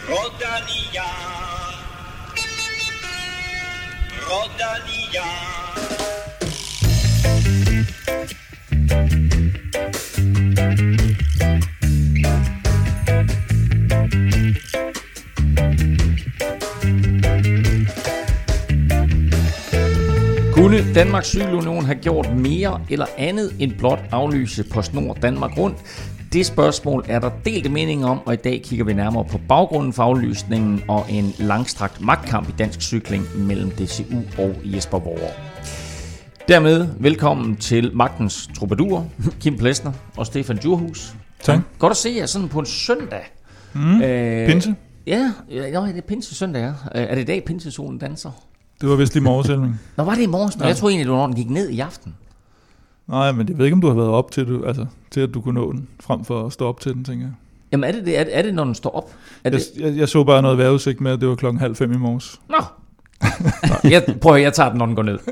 Rodalia. Rodalia. Kunne Danmarks Cykelunion have gjort mere eller andet end blot aflyse PostNord Danmark Rundt? Det spørgsmål er der delte meninger om, og i dag kigger vi nærmere på baggrunden for aflysningen og en langstrakt magtkamp i dansk cykling mellem DCU og Jesper Vover. Dermed velkommen til magtens troubadour, Kim Plesner og Stefan Djurhus. Tak. Godt at se jer sådan på en søndag. Pinse? Ja, det er pinse søndag, ja. Er det i dag pinsesolen danser? Det var vist lige morges, Elming. Nå, var det i morges? Ja. Jeg tror egentlig, det var, når den gik ned i aften. Nej, men jeg ved ikke, om du har været op til, til at du kunne nå den, frem for at stå op til den, tænker jeg. Jamen er det det? Er det, når den står op? Jeg så bare noget vejrudsigt med, at det var 4:30 i morges. Nå. Jeg tager den, når den går ned.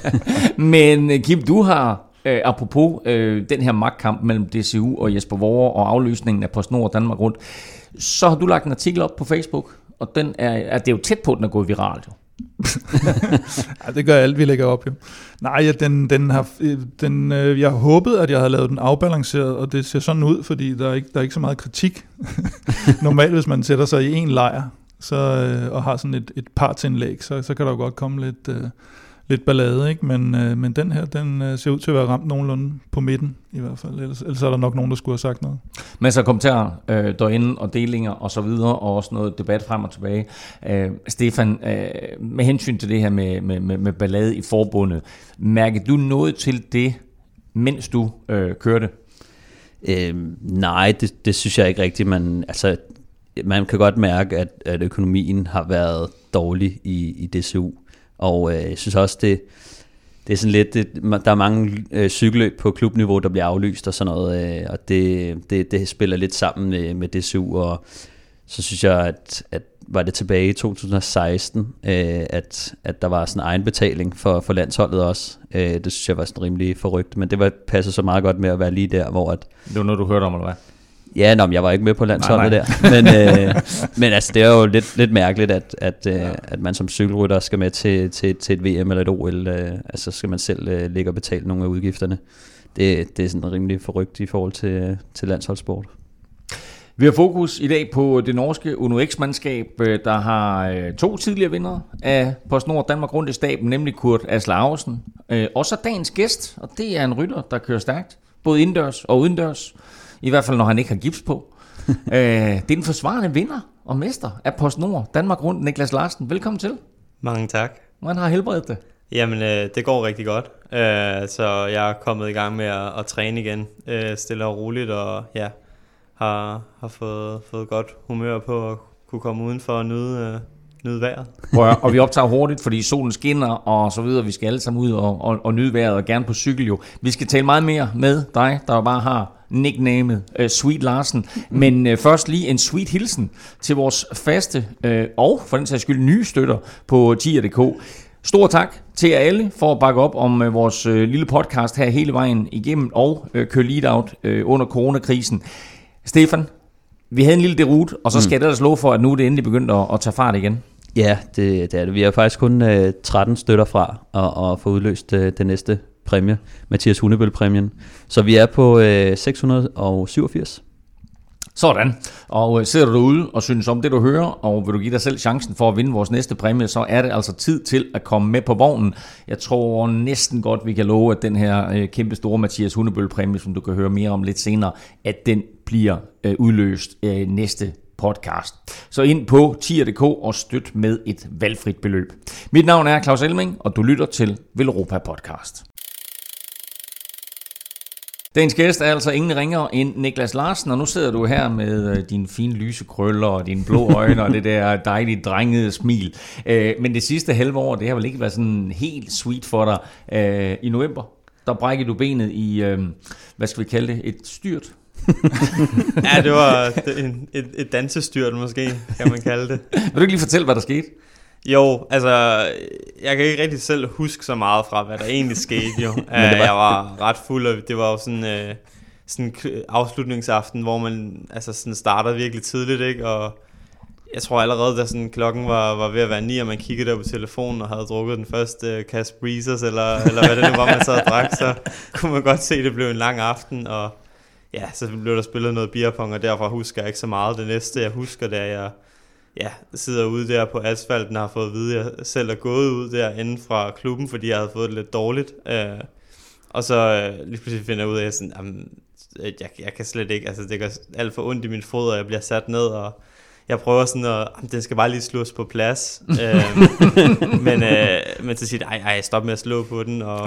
Men Kim, du har, apropos den her magtkamp mellem DCU og Jesper Vover og afløsningen af PostNord Danmark Rundt, så har du lagt en artikel op på Facebook, og den er det er jo tæt på, at den er gået viralt jo. Ja, det gør alt, vi lægger op jo. Nej, jeg håbede, at jeg havde lavet den afbalanceret, og det ser sådan ud, fordi der er ikke så meget kritik. Normalt, hvis man sætter sig i en lejr og har sådan et partsindlæg, så kan der jo godt komme lidt ballade, ikke? Men den her, den ser ud til at være ramt nogenlunde på midten i hvert fald. Ellers er der nok nogen, der skulle have sagt noget. Men så kommentarer derinde og delinger og så videre, og også noget debat frem og tilbage. Stefan, med hensyn til det her med ballade i forbundet, mærkede du noget til det, mens du kørte? Nej, det synes jeg ikke rigtigt. Man kan godt mærke, at økonomien har været dårlig i DCU. Og jeg synes også, det er sådan lidt, der er mange cykelløb på klubniveau, der bliver aflyst og sådan noget, og det spiller lidt sammen med DCU, og så synes jeg, at var det tilbage i 2016, at der var sådan en egenbetaling for landsholdet også. Det synes jeg var sådan rimelig forrygt, men det passer så meget godt med at være lige der, hvor at... Det var noget, du hørte om, eller hvad? Ja, jeg var ikke med på landsholdet der, men altså, det er jo lidt mærkeligt, at man som cykelrytter skal med til et VM eller et OL, altså skal man selv ligge og betale nogle af udgifterne. Det er sådan rimelig forrygt i forhold til landsholdssport. Vi har fokus i dag på det norske Uno X-mandskab, der har 2 tidligere vindere af PostNord Danmark Rundt i staben, nemlig Kurt Asle Ausen. Og så dagens gæst, og det er en rytter, der kører stærkt, både indendørs og udendørs. I hvert fald, når han ikke har gips på. Det er den forsvarende vinder og mester af PostNord Danmark Rundt, Niklas Larsen. Velkommen til. Mange tak. Hvordan har helbredet det? Jamen, det går rigtig godt. Så jeg er kommet i gang med at træne igen, stille og roligt, og ja, har fået godt humør på at kunne komme udenfor og nyde vejret. Og vi optager hurtigt, fordi solen skinner og så videre. Vi skal alle sammen ud og nyde vejret, og gerne på cykel jo. Vi skal tale meget mere med dig, der bare har nicknamet Sweet Larsen. Men først lige en sweet hilsen til vores faste og for den sags skyld nye støtter på tier.dk. Stor tak til jer alle for at bakke op om vores lille podcast her hele vejen igennem og køre lead-out under coronakrisen. Stefan, vi havde en lille deroute, og så skal jeg ellers love for, at nu er det endelig begyndt at tage fart igen. Ja, det er det. Vi har faktisk kun 13 støtter fra at få udløst det næste præmie, Mathias Hundebøl-præmien. Så vi er på 687. Sådan. Og sidder du derude og synes om det, du hører, og vil du give dig selv chancen for at vinde vores næste præmie, så er det altså tid til at komme med på vognen. Jeg tror næsten godt, vi kan love, at den her kæmpe store Mathias Hundebøl-præmie, som du kan høre mere om lidt senere, at den bliver udløst næste podcast. Så ind på tier.dk og støt med et valgfrit beløb. Mit navn er Claus Elming, og du lytter til Velropa Podcast. Dagens gæst er altså ingen ringere end Niklas Larsen, og nu sidder du her med dine fine lyse krøller og dine blå øjne og det der dejlige drengede smil. Men det sidste halve år, det har vel ikke været sådan helt sweet for dig. I november, der brækkede du benet i, hvad skal vi kalde det, et styrt? Ja, det var et dansestyrt måske, kan man kalde det. Vil du ikke lige fortælle, hvad der skete? Jo, altså, jeg kan ikke rigtig selv huske så meget fra, hvad der egentlig skete jo. Jeg var ret fuld, og det var jo sådan en afslutningsaften, hvor man altså sådan starter virkelig tidligt, ikke? Og Jeg tror allerede, da sådan, klokken var ved at være 9, og man kiggede der på telefonen og havde drukket den første kasse Breezers, eller hvad det nu var, man sad og drak, så kunne man godt se, at det blev en lang aften, og ja, så blev der spillet noget beerpong, og derfra husker jeg ikke så meget. Det næste, jeg husker, det er, jeg sidder ude der på asfalten og har fået at vide, at jeg selv er gået ud der inden fra klubben, fordi jeg havde fået det lidt dårligt. Og så lige pludselig finder jeg ud af, at jeg kan slet ikke, altså det gør alt for ondt i min fod, og jeg bliver sat ned, og jeg prøver sådan at, den skal bare lige slås på plads. Men så siger ej, stop med at slå på den, og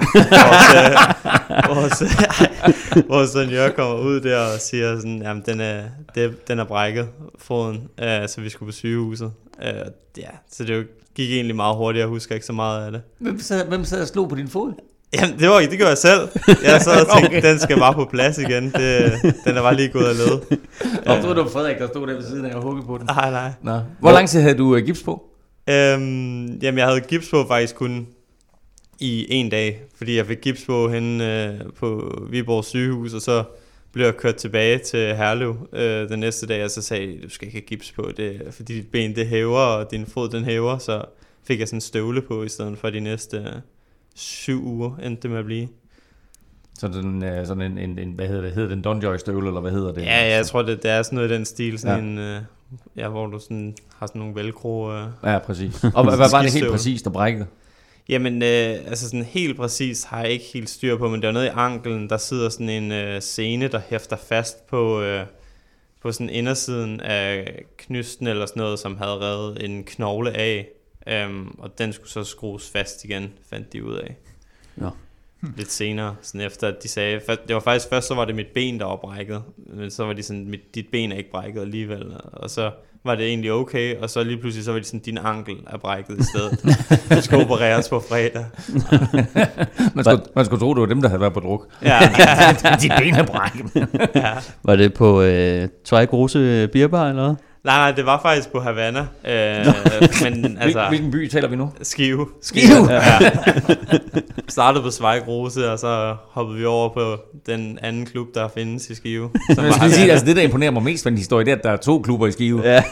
vores senior kommer ud der og siger sådan, jamen den er brækket, foden, så vi skulle på sygehuset. Ja, så det gik egentlig meget hurtigt, jeg husker ikke så meget af det. Hvem sad og slog på din fod? Jamen, det gør jeg selv. Jeg sad og tænkte, den skal bare på plads igen. Den er bare lige gået af led. Jeg troede, det var Frederik, der stod der ved siden af og huggede på den. Nej. Nå. Hvor lang tid havde du gips på? Jamen, jeg havde gips på faktisk kun i en dag. Fordi jeg fik gips på henne på Viborg sygehus, og så blev jeg kørt tilbage til Herlev den næste dag, og så sagde de, du skal ikke have gips på, fordi dit ben det hæver, og din fod den hæver, så fik jeg sådan en støvle på, i stedet for de næste 7 uger endte det med at blive. Så sådan en hvad hedder det? Hedder det en Donjoy støvle, eller hvad hedder det? Ja, jeg tror, det er sådan noget i den stil, sådan en, hvor du sådan har sådan nogle velcro. Ja, præcis. Og hvad var det helt præcist, der brækkede? Jamen, altså sådan helt præcis har jeg ikke helt styr på, men det er noget i anklen, der sidder sådan en sene, der hæfter fast på sådan indersiden af knysten eller sådan noget, som havde revet en knogle af. Og den skulle så skrues fast igen, fandt de ud af. Ja. Lidt senere, sådan efter at de sagde, det var faktisk først, så var det mit ben, der var brækket, men så var de sådan, dit ben er ikke brækket alligevel, og så var det egentlig okay, og så lige pludselig, så var de sådan, din ankel er brækket i stedet. Du skal opereres på fredag. man skulle tro, det var dem, der havde været på druk. Ja. Dit ben er brækket. Ja. Var det på Tvej Grose Bierbar eller hvad? Nej, det var faktisk på Havana. Men altså, hvilken by taler vi nu? Skive. Ja. Startede på Schweiz-Rose, og så hoppede vi over på den anden klub, der findes i Skive. Men jeg skal sige, altså det, der imponerer mig mest ved den historie, det er, at der er 2 klubber i Skive. Ja.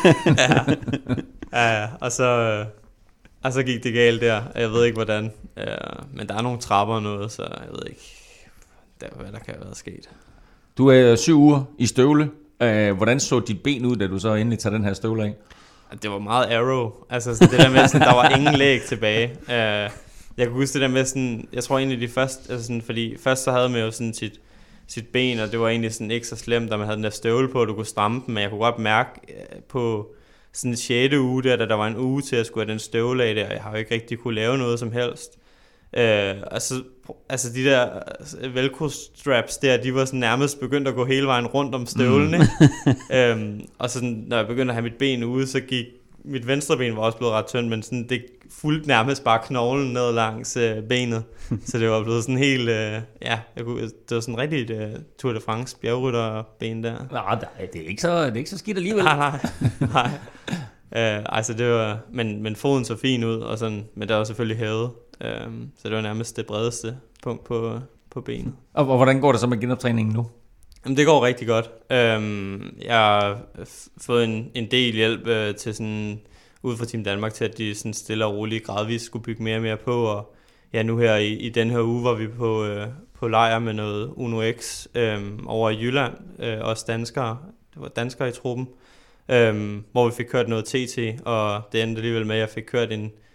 Ja, og så gik det galt der. Jeg ved ikke, hvordan. Men der er nogle trapper og noget, så jeg ved ikke, hvad der kan have været sket. Du er 7 uger i støvle. Hvordan så dit ben ud, da du så endelig tager den her støvle af? Det var meget arrow. Altså det der med, sådan, der var ingen læg tilbage. Jeg kan huske det der med sådan, jeg tror egentlig de første, altså sådan, fordi først så havde man jo sådan sit ben, og det var egentlig sådan ikke så slemt, da man havde den der støvle på, og du kunne stramme den, men jeg kunne godt mærke på sådan 6. uge der, da der var en uge til at skulle have den støvle af der, jeg har jo ikke rigtig kunne lave noget som helst. Altså de der velcro straps der, de var sådan nærmest begyndt at gå hele vejen rundt om støvlen, ikke? Og så når jeg begyndte at have mit ben ude, så gik mit venstre ben var også blevet ret tyndt, men sådan, det fulgte nærmest bare knoglen ned langs benet, så det var blevet sådan helt, det var sådan rigtig Tour de France bjergrytterben der. Nej, det er ikke så skidt alligevel. Nej. Altså det var, men foden så fin ud, og sådan, men der var selvfølgelig hævet. Så det var nærmest det bredeste punkt på benet. Og hvordan går det så med genoptræningen nu? Jamen, det går rigtig godt. Jeg har fået en del hjælp til sådan, ud fra Team Danmark til, at de sådan stille og roligt gradvist skulle bygge mere og mere på. Og ja, nu her i den her uge var vi på lejr med noget Uno X over i Jylland. Også danskere. Det var danskere i truppen. Hvor vi fik kørt noget TT, og det endte alligevel med, at jeg fik kørt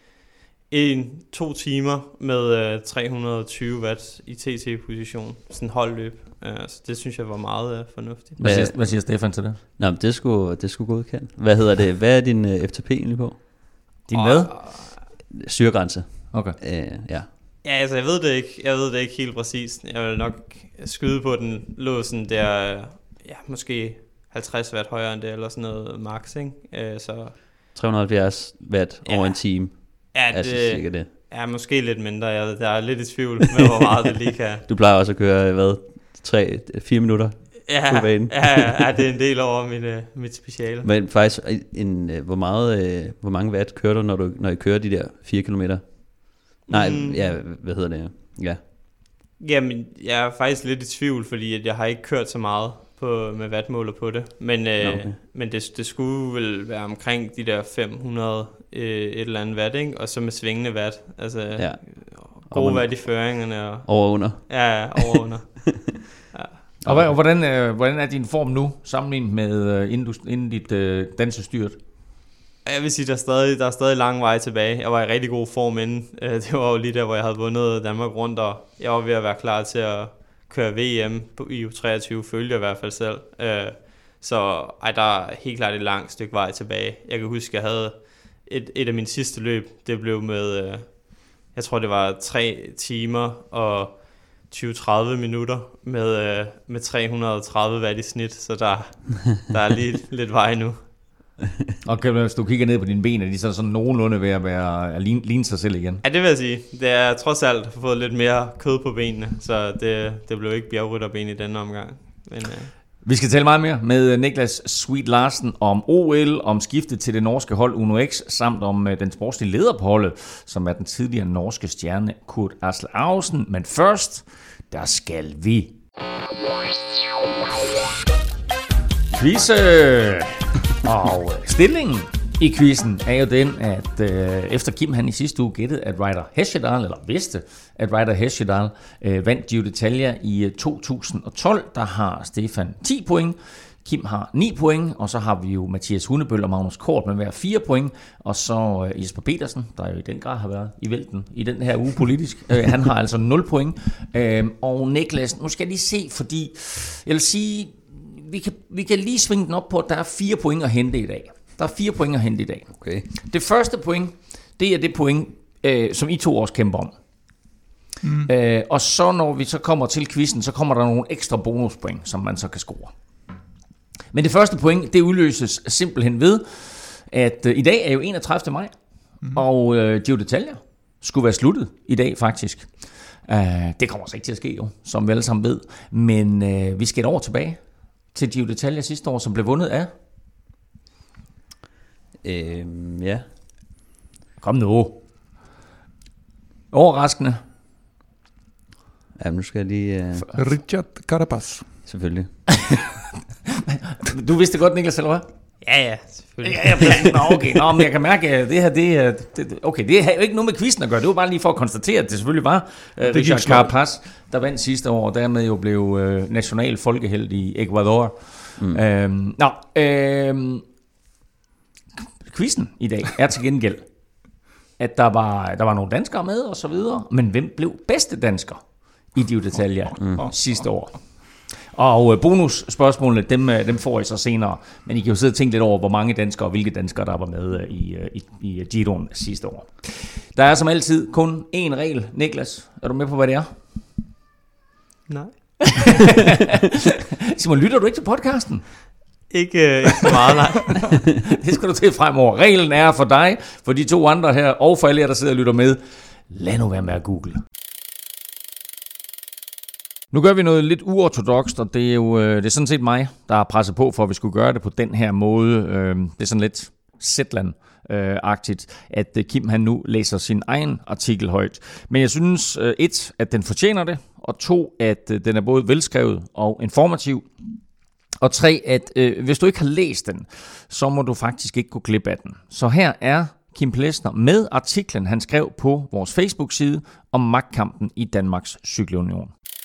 2 timer med 320 watt i TT-position, sådan en holdløb. Så det synes jeg var meget fornuftigt. Hvad siger Stefan til det? Nå, men det skulle godkendt. Hvad hedder det? Hvad er din FTP egentlig på? Din hvad? Syregrænse. Okay. Ja. Ja, altså jeg ved det ikke helt præcist. Jeg vil nok skyde på, den lå sådan der, ja, måske 50 watt højere end det, eller sådan noget max, ikke? Så 370 watt over en time. Ja, altså cirka det. Ja, måske lidt mindre. Jeg er lidt i tvivl med, hvor meget det lige kan. Du plejer også at køre, 3-4 minutter på banen. Ja, det er en del over mit speciale. Men faktisk, hvor mange watt kører du, når I kører de der 4 kilometer? Nej, ja, hvad hedder det? Ja. Jamen, jeg er faktisk lidt i tvivl, fordi at jeg har ikke kørt så meget med wattmåler på det. Men, men det skulle vel være omkring de der 500 et eller andet watt, ikke? Og så med svingende watt. Altså gode watt i føringerne. Over og under. Ja, over og under. Og hvordan er din form nu, sammenlignet med inden dit dansestyrt? Jeg vil sige, der er stadig lang vej tilbage. Jeg var i rigtig god form inden. Det var jo lige der, hvor jeg havde vundet Danmark rundt, og jeg var ved at være klar til at køre VM i U23, følte jeg i hvert fald selv. Så der er helt klart et langt stykke vej tilbage. Jeg kan huske, jeg havde et af mine sidste løb, det blev med, jeg tror det var 3 timer og 20-30 minutter med 330 watt i snit, så der er lige lidt vej nu. Og hvis du kigger ned på dine ben, er de så sådan nogenlunde ved at ligne sig selv igen? Ja, det vil jeg sige. Det er trods alt fået lidt mere kød på benene, så det blev ikke bjergrytterben i denne omgang. Men, Vi skal tale meget mere med Niklas Sweet Larsen om OL, om skiftet til det norske hold Uno X, samt om den sportslige leder på holdet, som er den tidligere norske stjerne Kurt Asle Ausen. Men først, der skal vi quizze. Og stillingen i quizzen er jo den, at efter Kim han i sidste uge gættede, at Ryder Hesjedal, eller vidste, at Ryder Hesjedal vandt Giro d'Italia i 2012, der har Stefan 10 point, Kim har 9 point, og så har vi jo Mathias Hundebøl og Magnus Kort med hver 4 point, og så Jesper Petersen, der jo i den grad har været i vælten i den her uge politisk, han har altså 0 point. Og Niklas, nu skal jeg lige se, fordi jeg vil sige, vi kan lige svinge den op på, at der er 4 point at hente i dag. Der er 4 point at hente i dag. Okay. Det første point, det er det point, som I to også kæmper om. Og så når vi så kommer til quizzen, så kommer der nogle ekstra bonuspoint, som man så kan score. Men det første point, det udløses simpelthen ved, at i dag er jo 31. maj, og Giro d'Italia skulle være sluttet i dag faktisk. Det kommer så ikke til at ske jo, som vi alle sammen ved. Men vi skal et år tilbage til Giro d'Italia sidste år, som blev vundet af... Ja. Kom nu. Overraskende. Ja, nu skal jeg lige... Richard Carapaz. Selvfølgelig. Du vidste godt, Niklas, eller hvad? Ja, selvfølgelig. Ja, okay. Nå, men jeg kan mærke, at det her, okay, det har jo ikke noget med quizzen at gøre. Det var bare lige for at konstatere, at det selvfølgelig var Richard Carapaz, der vandt sidste år, og dermed jo blev national folkehelt i Ecuador. Quizzen i dag er til gengæld, at der var nogle danskere med og så videre, men hvem blev bedste dansker i Giro d'Italia sidste år? Og bonusspørgsmålene, dem får I så senere, men I kan jo sidde og tænke lidt over, hvor mange danskere og hvilke danskere, der var med i Giroen sidste år. Der er som altid kun én regel. Niklas, er du med på, hvad det er? Nej. Simon, lytter du ikke til podcasten? Ikke så meget, nej. Det skal du til fremover. Reglen er for dig, for de 2 andre her, og for alle jer, der sidder og lytter med. Lad nu være med at google. Nu gør vi noget lidt uortodokst, og det er sådan set mig, der har presset på for, at vi skulle gøre det på den her måde. Det er sådan lidt Zetland-agtigt, at Kim han nu læser sin egen artikel højt. Men jeg synes, 1, at den fortjener det, og 2, at den er både velskrevet og informativ. Og 3, at hvis du ikke har læst den, så må du faktisk ikke gå glip af den. Så her er Kim Plesner med artiklen, han skrev på vores Facebook-side om magtkampen i Danmarks Cykelunion.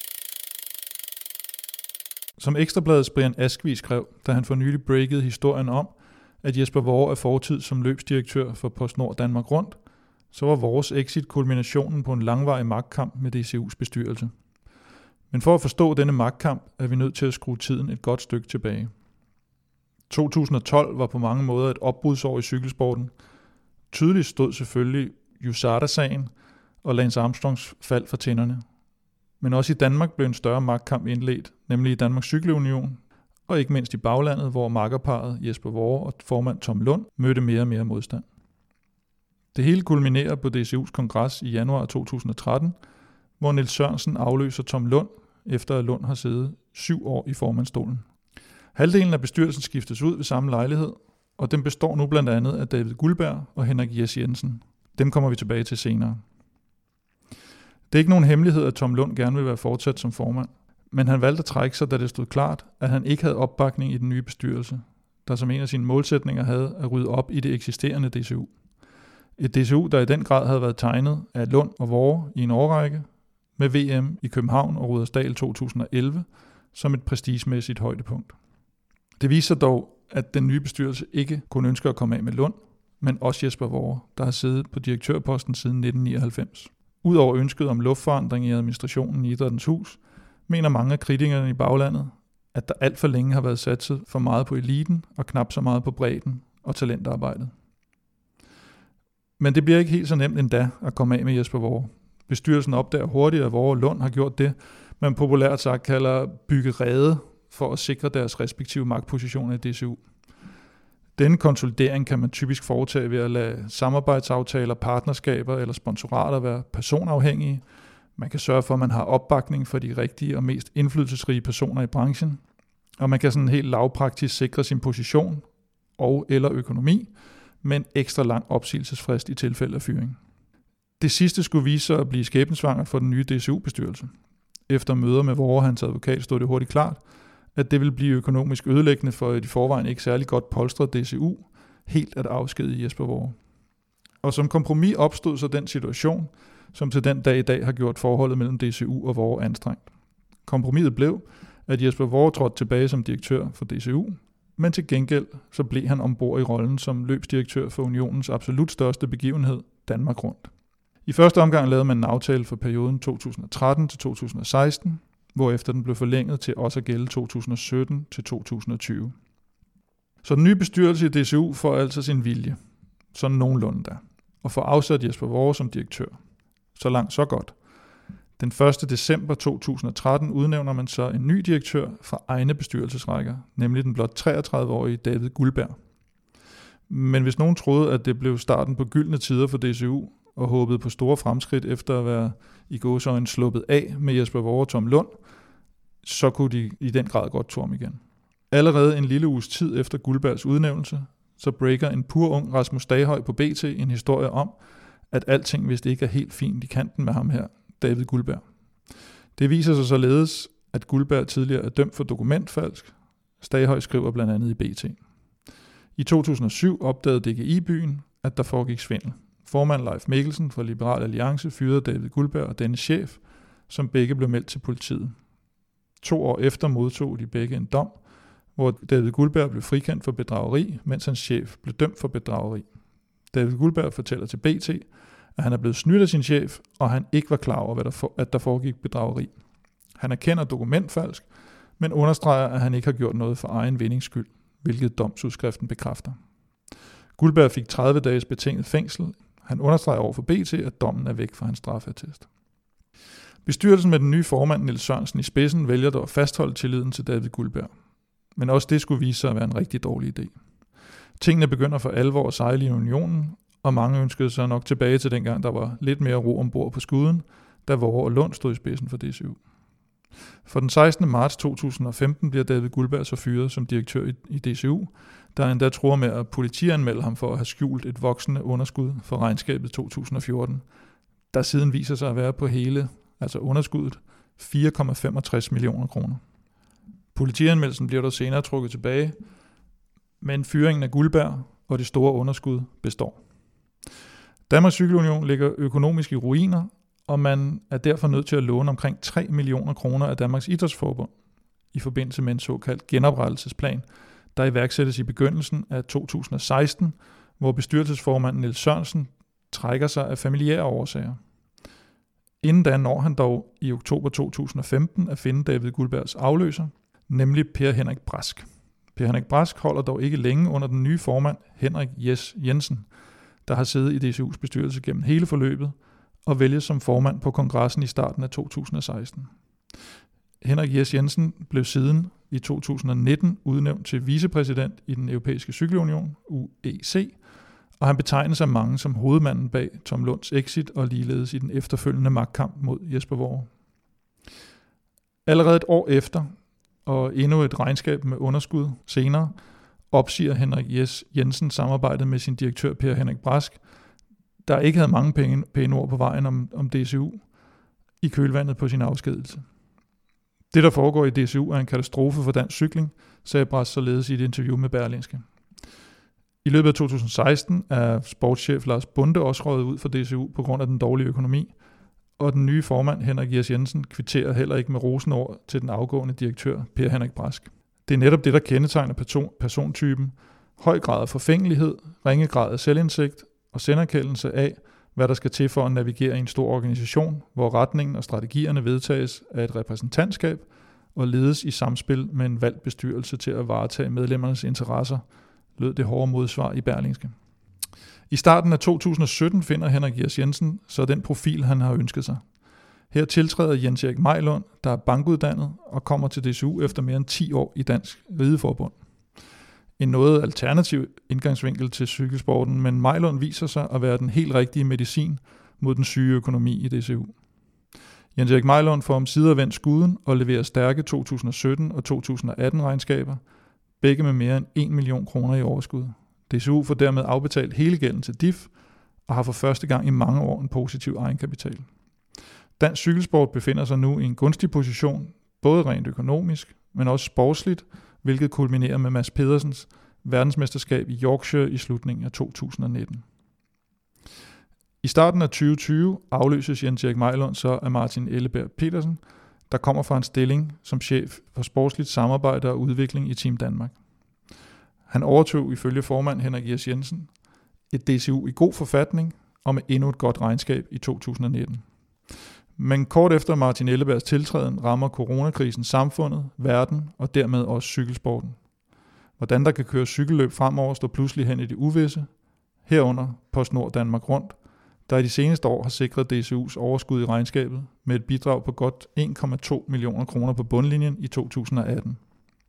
Som Ekstrabladets Brian Askvig skrev, da han for nylig breakede historien om, at Jesper Worre er fortid som løbsdirektør for PostNord Danmark Rundt, så var vores exit kulminationen på en langvarig magtkamp med DCU's bestyrelse. Men for at forstå denne magtkamp, er vi nødt til at skrue tiden et godt stykke tilbage. 2012 var på mange måder et opbrudsår i cykelsporten. Tydeligt stod selvfølgelig USADA-sagen og Lance Armstrongs fald fra tænderne. Men også i Danmark blev en større magtkamp indledt, nemlig i Danmarks Cykelunion, og ikke mindst i baglandet, hvor makkerparret Jesper Worre og formand Tom Lund mødte mere og mere modstand. Det hele kulminerer på DCU's kongres i januar 2013, hvor Niels Sørensen afløser Tom Lund, efter at Lund har siddet 7 år i formandsstolen. Halvdelen af bestyrelsen skiftes ud ved samme lejlighed, og den består nu blandt andet af David Guldberg og Henrik Jes Jensen. Dem kommer vi tilbage til senere. Det er ikke nogen hemmelighed, at Tom Lund gerne vil være fortsat som formand, Men han valgte at trække sig, da det stod klart, at han ikke havde opbakning i den nye bestyrelse, der som en af sine målsætninger havde at rydde op i det eksisterende DCU. Et DCU, der i den grad havde været tegnet af Lund og Vorre i en årrække, med VM i København og Rudersdal 2011 som et prestigemæssigt højdepunkt. Det viser dog, at den nye bestyrelse ikke kun ønsker at komme af med Lund, men også Jesper Vorre, der har siddet på direktørposten siden 1999. Udover ønsket om luftforandring i administrationen i Idrættens Hus, mener mange af kritikerne i baglandet, at der alt for længe har været satset for meget på eliten og knap så meget på bredden og talentarbejdet. Men det bliver ikke helt så nemt endda at komme af med Jesper Vorre. Bestyrelsen opdager hurtigt, at Vorre og Lund har gjort det, man populært sagt kalder bygge rede for at sikre deres respektive magtpositioner i DCU. Denne konsolidering kan man typisk foretage ved at lade samarbejdsaftaler, partnerskaber eller sponsorater være personafhængige. Man kan sørge for, at man har opbakning for de rigtige og mest indflydelsesrige personer i branchen. Og man kan sådan helt lavpraktisk sikre sin position og eller økonomi med en ekstra lang opsigelsesfrist i tilfælde af fyring. Det sidste skulle vise sig at blive skæbnesvangert for den nye DCU-bestyrelse. Efter møder med Vorre og hans advokat stod det hurtigt klart, at det ville blive økonomisk ødelæggende for et i forvejen ikke særlig godt polstret DCU, helt at afskedige Jesper Vorre. Og som kompromis opstod så den situation, som til den dag i dag har gjort forholdet mellem DCU og Vorre anstrengt. Kompromiset blev, at Jesper Vorre trådte tilbage som direktør for DCU, men til gengæld så blev han ombord i rollen som løbsdirektør for Unionens absolut største begivenhed, Danmark Rundt. I første omgang lavede man en aftale for perioden 2013 til 2016, hvorefter den blev forlænget til også at gælde 2017 til 2020. Så den nye bestyrelse i DCU får altså sin vilje, sådan nogenlunde der, og får afsat Jesper Vorre som direktør. Så langt, så godt. Den 1. december 2013 udnævner man så en ny direktør fra egne bestyrelsesrækker, nemlig den blot 33-årige David Guldberg. Men hvis nogen troede, at det blev starten på gyldne tider for DCU, og håbede på store fremskridt efter at være i gåseøjne sluppet af med Jesper Vorre og Tom Lund, så kunne de i den grad godt tro ham igen. Allerede en lille uges tid efter Guldbergs udnævnelse, så breaker en pur ung Rasmus Daghøj på BT en historie om, at alting vist ikke er helt fint i kanten med ham her, David Guldberg. Det viser sig således, at Guldberg tidligere er dømt for dokumentfalsk. Daghøj skriver blandt andet i BT. I 2007 opdagede DGI-byen, at der foregik svindel. Formand Leif Mikkelsen fra Liberal Alliance fyrede David Guldberg og dennes chef, som begge blev meldt til politiet. 2 år efter modtog de begge en dom, hvor David Guldberg blev frikendt for bedrageri, mens hans chef blev dømt for bedrageri. David Guldberg fortæller til BT, at han er blevet snydt af sin chef, og han ikke var klar over, at der foregik bedrageri. Han erkender dokumentfalsk, men understreger, at han ikke har gjort noget for egen vindings skyld, hvilket domsudskriften bekræfter. Guldberg fik 30 dages betinget fængsel. Han understreger over for BT, at dommen er væk fra hans straffeattest. Bestyrelsen med den nye formand Niels Sørensen i spidsen vælger dog at fastholde tilliden til David Guldberg. Men også det skulle vise sig at være en rigtig dårlig idé. Tingene begynder for alvor at sejle i Unionen, og mange ønskede sig nok tilbage til dengang, der var lidt mere ro ombord på skuden, da Vorre og Lund stod i spidsen for DCU. For den 16. marts 2015 bliver David Guldberg så fyret som direktør i DCU, der endda tror med at politianmelde ham for at have skjult et voksende underskud for regnskabet 2014, der siden viser sig at være på hele, altså underskuddet, 4,65 millioner kroner. Politianmeldelsen bliver dog senere trukket tilbage, men fyringen af Guldberg og det store underskud består. Danmarks Cykelunion ligger økonomisk i ruiner, og man er derfor nødt til at låne omkring 3 millioner kroner af Danmarks Idrætsforbund i forbindelse med en såkaldt genoprettelsesplan, der iværksættes i begyndelsen af 2016, hvor bestyrelsesformanden Niels Sørensen trækker sig af familiære årsager. Inden da når han dog i oktober 2015 at finde David Guldbergs afløser, nemlig Per Henrik Brask. Per Henrik Brask holder dog ikke længe under den nye formand Henrik Jes Jensen, der har siddet i DCU's bestyrelse gennem hele forløbet og vælges som formand på kongressen i starten af 2016. Henrik Jes Jensen blev siden i 2019 udnævnt til vicepræsident i den europæiske cykelunion, UEC, og han betegnes af mange som hovedmanden bag Tom Lunds exit og ligeledes i den efterfølgende magtkamp mod Jesper Vorre. Allerede et år efter, og endnu et regnskab med underskud senere, opsiger Henrik Jes Jensen samarbejdet med sin direktør Per Henrik Brask, der ikke havde mange pæne ord på vejen om DCU, i kølvandet på sin afskedelse. Det, der foregår i DCU, er en katastrofe for dansk cykling, sagde Brads således i et interview med Berlingske. I løbet af 2016 er sportschef Lars Bonde også røget ud fra DCU på grund af den dårlige økonomi, og den nye formand Henrik Gers Jensen kvitterer heller ikke med rosenord til den afgående direktør Per Henrik Brask. Det er netop det, der kendetegner persontypen: høj grad af forfængelighed, ringe grad af selvindsigt og selverkendelse af, hvad der skal til for at navigere i en stor organisation, hvor retningen og strategierne vedtages af et repræsentantskab og ledes i samspil med en valgt bestyrelse til at varetage medlemmernes interesser, lød det hårde modsvar i Berlingske. I starten af 2017 finder Henrik Gers Jensen så den profil, han har ønsket sig. Her tiltræder Jens Erik Mejlund, der er bankuddannet og kommer til DCU efter mere end 10 år i Dansk Rideforbund. En noget alternativ indgangsvinkel til cykelsporten, men Mejlund viser sig at være den helt rigtige medicin mod den syge økonomi i DCU. Jens Erik Mejlund får omsider vendt skuden og leverer stærke 2017 og 2018 regnskaber, begge med mere end 1 million kroner i overskud. DCU får dermed afbetalt hele gælden til DIF og har for første gang i mange år en positiv egenkapital. Dansk cykelsport befinder sig nu i en gunstig position, både rent økonomisk, men også sportsligt, hvilket kulminerer med Mads Pedersens verdensmesterskab i Yorkshire i slutningen af 2019. I starten af 2020 afløses Jens Erik Mejlund så af Martin Elleberg Petersen, der kommer fra en stilling som chef for sportsligt samarbejde og udvikling i Team Danmark. Han overtog ifølge formand Henrik Gers Jensen et DCU i god forfatning og med endnu et godt regnskab i 2019. Men kort efter Martin Ellebergs tiltræden rammer coronakrisen samfundet, verden og dermed også cykelsporten. Hvordan der kan køre cykelløb fremover står pludselig hen i det uvisse, herunder PostNord Danmark Rundt, der i de seneste år har sikret DCU's overskud i regnskabet med et bidrag på godt 1,2 millioner kroner på bundlinjen i 2018.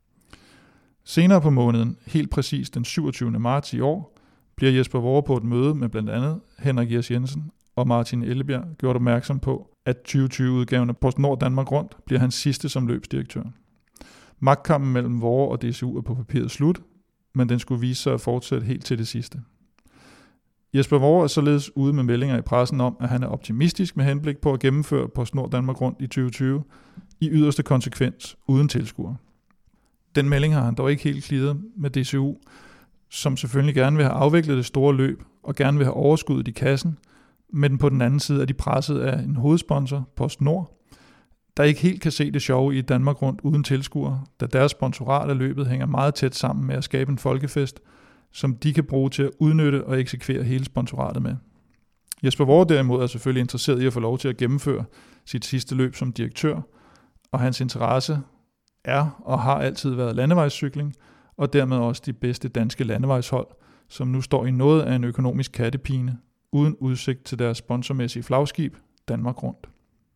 Senere på måneden, helt præcis den 27. marts i år, bliver Jesper Worre på et møde med blandt andet Henrik Gers Jensen og Martin Elleberg gjort opmærksom på, at 2020-udgaven af PostNord Danmark Rundt bliver hans sidste som løbsdirektør. Magtkampen mellem Worre og DCU er på papiret slut, men den skulle vise sig at fortsætte helt til det sidste. Jesper Worre er således ude med meldinger i pressen om, at han er optimistisk med henblik på at gennemføre PostNord Danmark Rundt i 2020 i yderste konsekvens uden tilskuere. Den melding har han dog ikke helt clearet med DCU, som selvfølgelig gerne vil have afviklet det store løb og gerne vil have overskuddet i kassen, men på den anden side er de presset af en hovedsponsor, PostNord, der ikke helt kan se det sjove i Danmark Rundt uden tilskuere, da deres sponsorat af løbet hænger meget tæt sammen med at skabe en folkefest, som de kan bruge til at udnytte og eksekvere hele sponsoratet med. Jesper Worre derimod er selvfølgelig interesseret i at få lov til at gennemføre sit sidste løb som direktør, og hans interesse er og har altid været landevejscykling, og dermed også de bedste danske landevejshold, som nu står i noget af en økonomisk kattepine, uden udsigt til deres sponsormæssige flagskib, Danmark Rundt.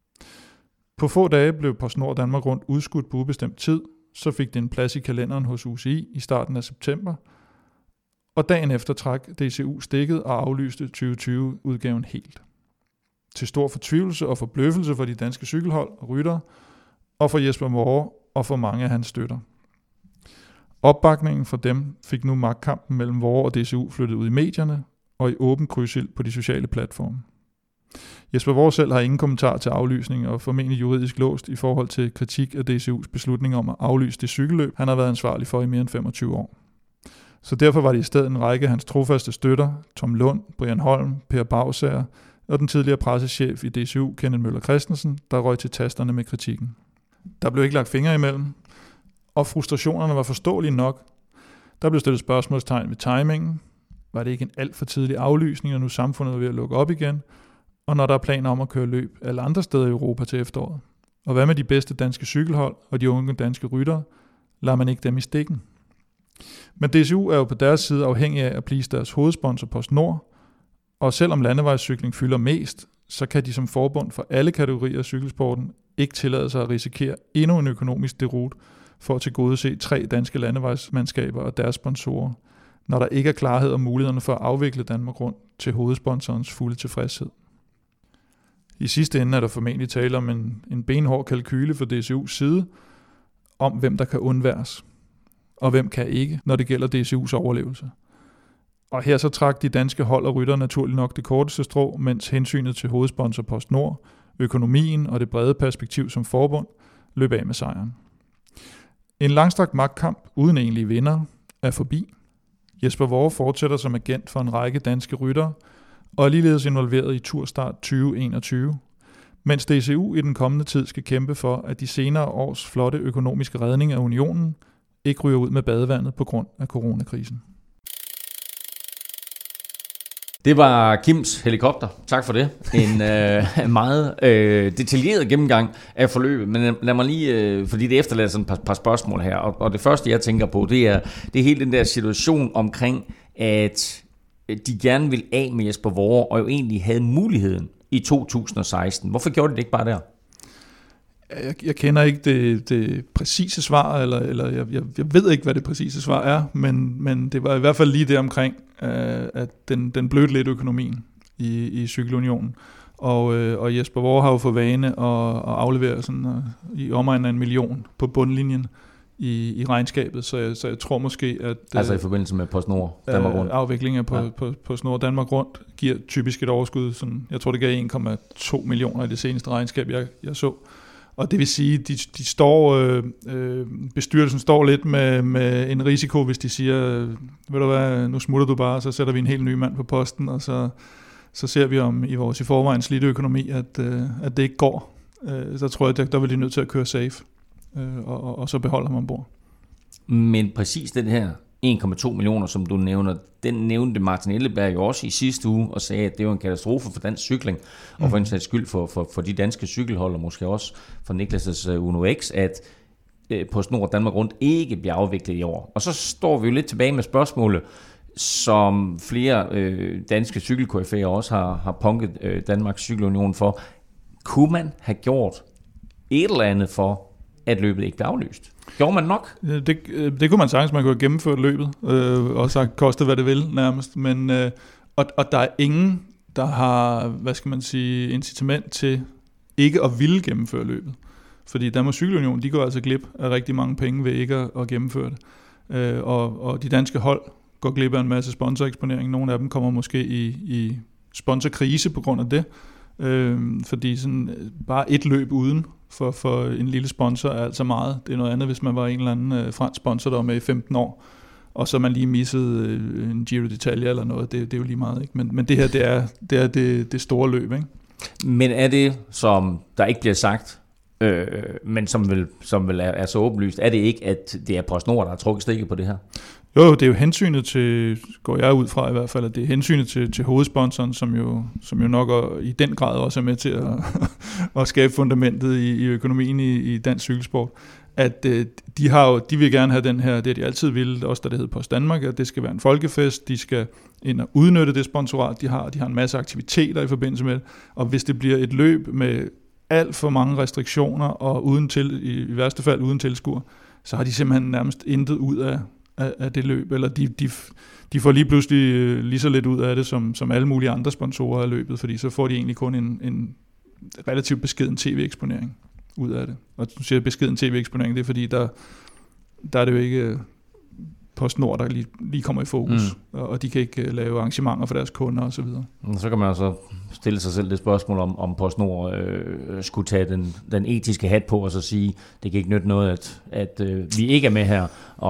På få dage blev PostNord Danmark Rundt udskudt på ubestemt tid, så fik det en plads i kalenderen hos UCI i starten af september, og dagen efter trak DCU stikket og aflyste 2020-udgaven helt. Til stor fortvivlelse og forbløffelse for de danske cykelhold og ryttere, og for Jesper Worre og for mange af hans støtter. Opbakningen fra dem fik nu magtkampen mellem Worre og DCU flyttet ud i medierne og i åben krydsild på de sociale platforme. Jesper Worre selv har ingen kommentar til aflysning og formentlig juridisk låst i forhold til kritik af DCU's beslutning om at aflyse det cykelløb, han har været ansvarlig for i mere end 25 år. Så derfor var det i stedet en række af hans trofaste støtter, Tom Lund, Brian Holm, Per Bausager og den tidligere pressechef i DCU, Kenneth Møller Christensen, der røg til tasterne med kritikken. Der blev ikke lagt fingre imellem, og frustrationerne var forståelige nok. Der blev stillet spørgsmålstegn ved timingen. Var det ikke en alt for tidlig aflysning, når nu samfundet var ved at lukke op igen? Og når der er planer om at køre løb alle andre steder i Europa til efteråret? Og hvad med de bedste danske cykelhold og de unge danske ryttere? Lader man ikke dem i stikken? Men DCU er jo på deres side afhængig af at blive deres hovedsponsor PostNord, og selvom landevejscykling fylder mest, så kan de som forbund for alle kategorier af cykelsporten ikke tillade sig at risikere endnu en økonomisk deroute for at tilgodese 3 danske landevejsmandskaber og deres sponsorer, når der ikke er klarhed om mulighederne for at afvikle Danmark Rundt til hovedsponsorens fulde tilfredshed. I sidste ende er der formentlig tale om en benhård kalkyle for DCU's side, om hvem der kan undværes, og hvem kan ikke, når det gælder DCU's overlevelse. Og her så trak de danske hold og rytter naturligt nok det korteste strå, mens hensynet til hovedsponsor PostNord, økonomien og det brede perspektiv som forbund løb af med sejren. En langstrakt magtkamp uden egentlige vinder er forbi. Jesper Worre fortsætter som agent for en række danske ryttere, og er ligeledes involveret i Tourstart 2021, mens DCU i den kommende tid skal kæmpe for, at de senere års flotte økonomiske redning af unionen ikke ryger ud med badevandet på grund af coronakrisen. Det var Kims helikopter. Tak for det. En meget detaljeret gennemgang af forløbet, men lad mig lige, fordi det efterlader sådan et par spørgsmål her, og det første jeg tænker på, det er hele den der situation omkring, at de gerne vil af med Jesper Worre, og jo egentlig havde muligheden i 2016. Hvorfor gjorde de det ikke bare der? Jeg kender ikke det præcise svar, eller jeg ved ikke, hvad det præcise svar er, men det var i hvert fald lige det omkring, at den blødte lidt økonomien i Cykelunionen. Og Jesper Worre har jo for vane at aflevere sådan, i omegnen af 1 million på bundlinjen i regnskabet, så jeg tror måske, at... Altså i forbindelse med PostNord Danmark Rundt? Afviklingen på PostNord Danmark Rundt giver typisk et overskud, sådan, jeg tror det gav 1,2 millioner i det seneste regnskab, jeg så. Og det vil sige, de står, bestyrelsen står lidt med en risiko, hvis de siger, ved du hvad, nu smutter du bare, så sætter vi en helt ny mand på posten, og så ser vi om i vores i forvejen slidte økonomi, at det ikke går. Så tror jeg, der vil de nødt til at køre safe, og så beholde ham ombord. Men præcis den her 1,2 millioner, som du nævner, den nævnte Martin Elleberg jo også i sidste uge, og sagde, at det var en katastrofe for dansk cykling, og for en sags skyld for de danske cykelhold, og måske også for Niklas' Uno X, at PostNord Danmark Rundt ikke bliver afviklet i år. Og så står vi jo lidt tilbage med spørgsmålet, som flere danske cykelkoryfæer også har punket Danmarks Cykelunion for. Kunne man have gjort et eller andet for, at løbet ikke blev aflyst? Gjorde man nok? Det kunne man sagtens. Man kunne have gennemført løbet, og sagt koste hvad det vil nærmest. Men, og der er ingen, der har, hvad skal man sige, incitament til ikke at ville gennemføre løbet. Fordi Danmarks Cykelunion, de går altså glip af rigtig mange penge ved ikke at gennemføre det. Og de danske hold går glip af en masse sponsoreksponering. Nogle af dem kommer måske i sponsorkrise på grund af det. Fordi sådan, bare et løb uden for en lille sponsor er altså meget. Det er noget andet, hvis man var en eller anden fransk sponsor, der var med i 15 år, og så man lige missede en Giro d'Italia eller noget. Det er jo lige meget, ikke? Men det her, det er det store løb, ikke? Men er det, som der ikke bliver sagt, men som vel er så åbenlyst, er det ikke, at det er PostNord, der har trukket stikket på det her? Jo, det er jo hensynet til, går jeg ud fra i hvert fald, at det er hensynet til hovedsponsoren, som jo nok i den grad også er med til at skabe fundamentet i økonomien i dansk cykelsport. At de vil gerne have den her, det de altid ville, også da det hed Post Danmark, at det skal være en folkefest, de skal ind og udnytte det sponsorat, de har en masse aktiviteter i forbindelse med det, og hvis det bliver et løb med alt for mange restriktioner, og i værste fald uden tilskuer, så har de simpelthen nærmest intet ud af det løb, eller de får lige pludselig lige så lidt ud af det, som alle mulige andre sponsorer af løbet, fordi så får de egentlig kun en relativt beskeden tv-eksponering ud af det. Og du siger beskeden tv-eksponering, det er fordi, der er det jo ikke PostNord, der lige kommer i fokus, og de kan ikke lave arrangementer for deres kunder osv. Så kan man altså stille sig selv det spørgsmål, om PostNord skulle tage den etiske hat på, og så sige, det kan ikke nytte noget, at vi ikke er med her,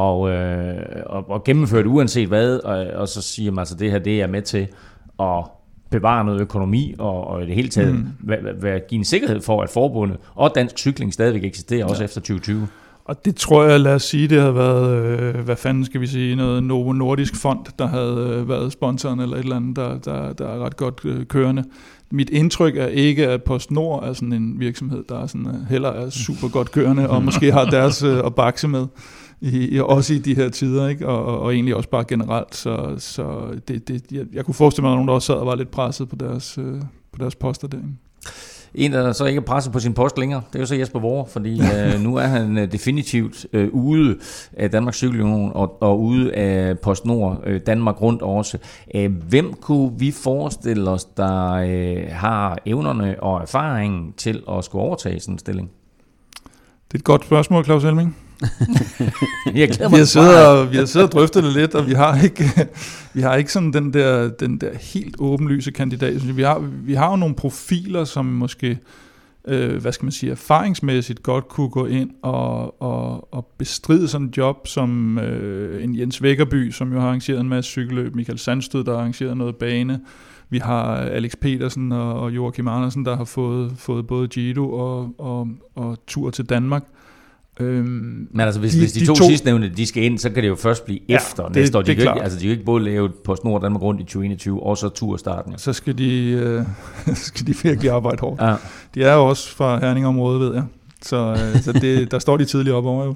og gennemføre det uanset hvad, og så siger man altså, det her, det er med til at bevare noget økonomi, og i det hele taget give en sikkerhed for, at forbundet og dansk cykling stadigvæk eksisterer, også efter 2020. Og det tror jeg, lad os sige, det havde været, hvad fanden skal vi sige, noget Novo Nordisk fond, der havde været sponsoren, eller et eller andet, der er ret godt kørende. Mit indtryk er ikke, at PostNord er sådan en virksomhed, der er sådan, heller er super godt kørende, og måske har deres at bakse med, også i de her tider, ikke? Og egentlig også bare generelt. Så jeg kunne forestille mig, at nogen der også sad og var lidt presset på deres poster derinde. En, der så ikke er presset på sin post længere, det er jo så Jesper Worre, fordi nu er han definitivt ude af Danmarks Cykelunion og ude af PostNord Danmark Rundt også. Hvem kunne vi forestille os, der har evnerne og erfaringen til at skulle overtage sådan en stilling? Det er et godt spørgsmål, Claus Elming. Vi har siddet og drøftet det lidt, og vi har ikke sådan den der helt åbenlyse kandidat. Vi har jo nogle profiler, som måske erfaringsmæssigt godt kunne gå ind og bestride sådan et job som en Jens Vækkerby, som jo har arrangeret en masse cykelløb, Michael Sandstød, der har arrangeret noget bane, vi har Alex Petersen og Joachim Andersen, der har fået både Giro og tur til Danmark. Men altså hvis de to sidstnævnte, de skal ind, så kan det jo først blive efter næste år. De kan jo ikke både lave på Snor Danmark rundt i 2021 og så turstarten. Så skal de virkelig arbejde hårdt. Ja. De er jo også fra Herning-området, ved jeg. Så der står de tidligt op over jo.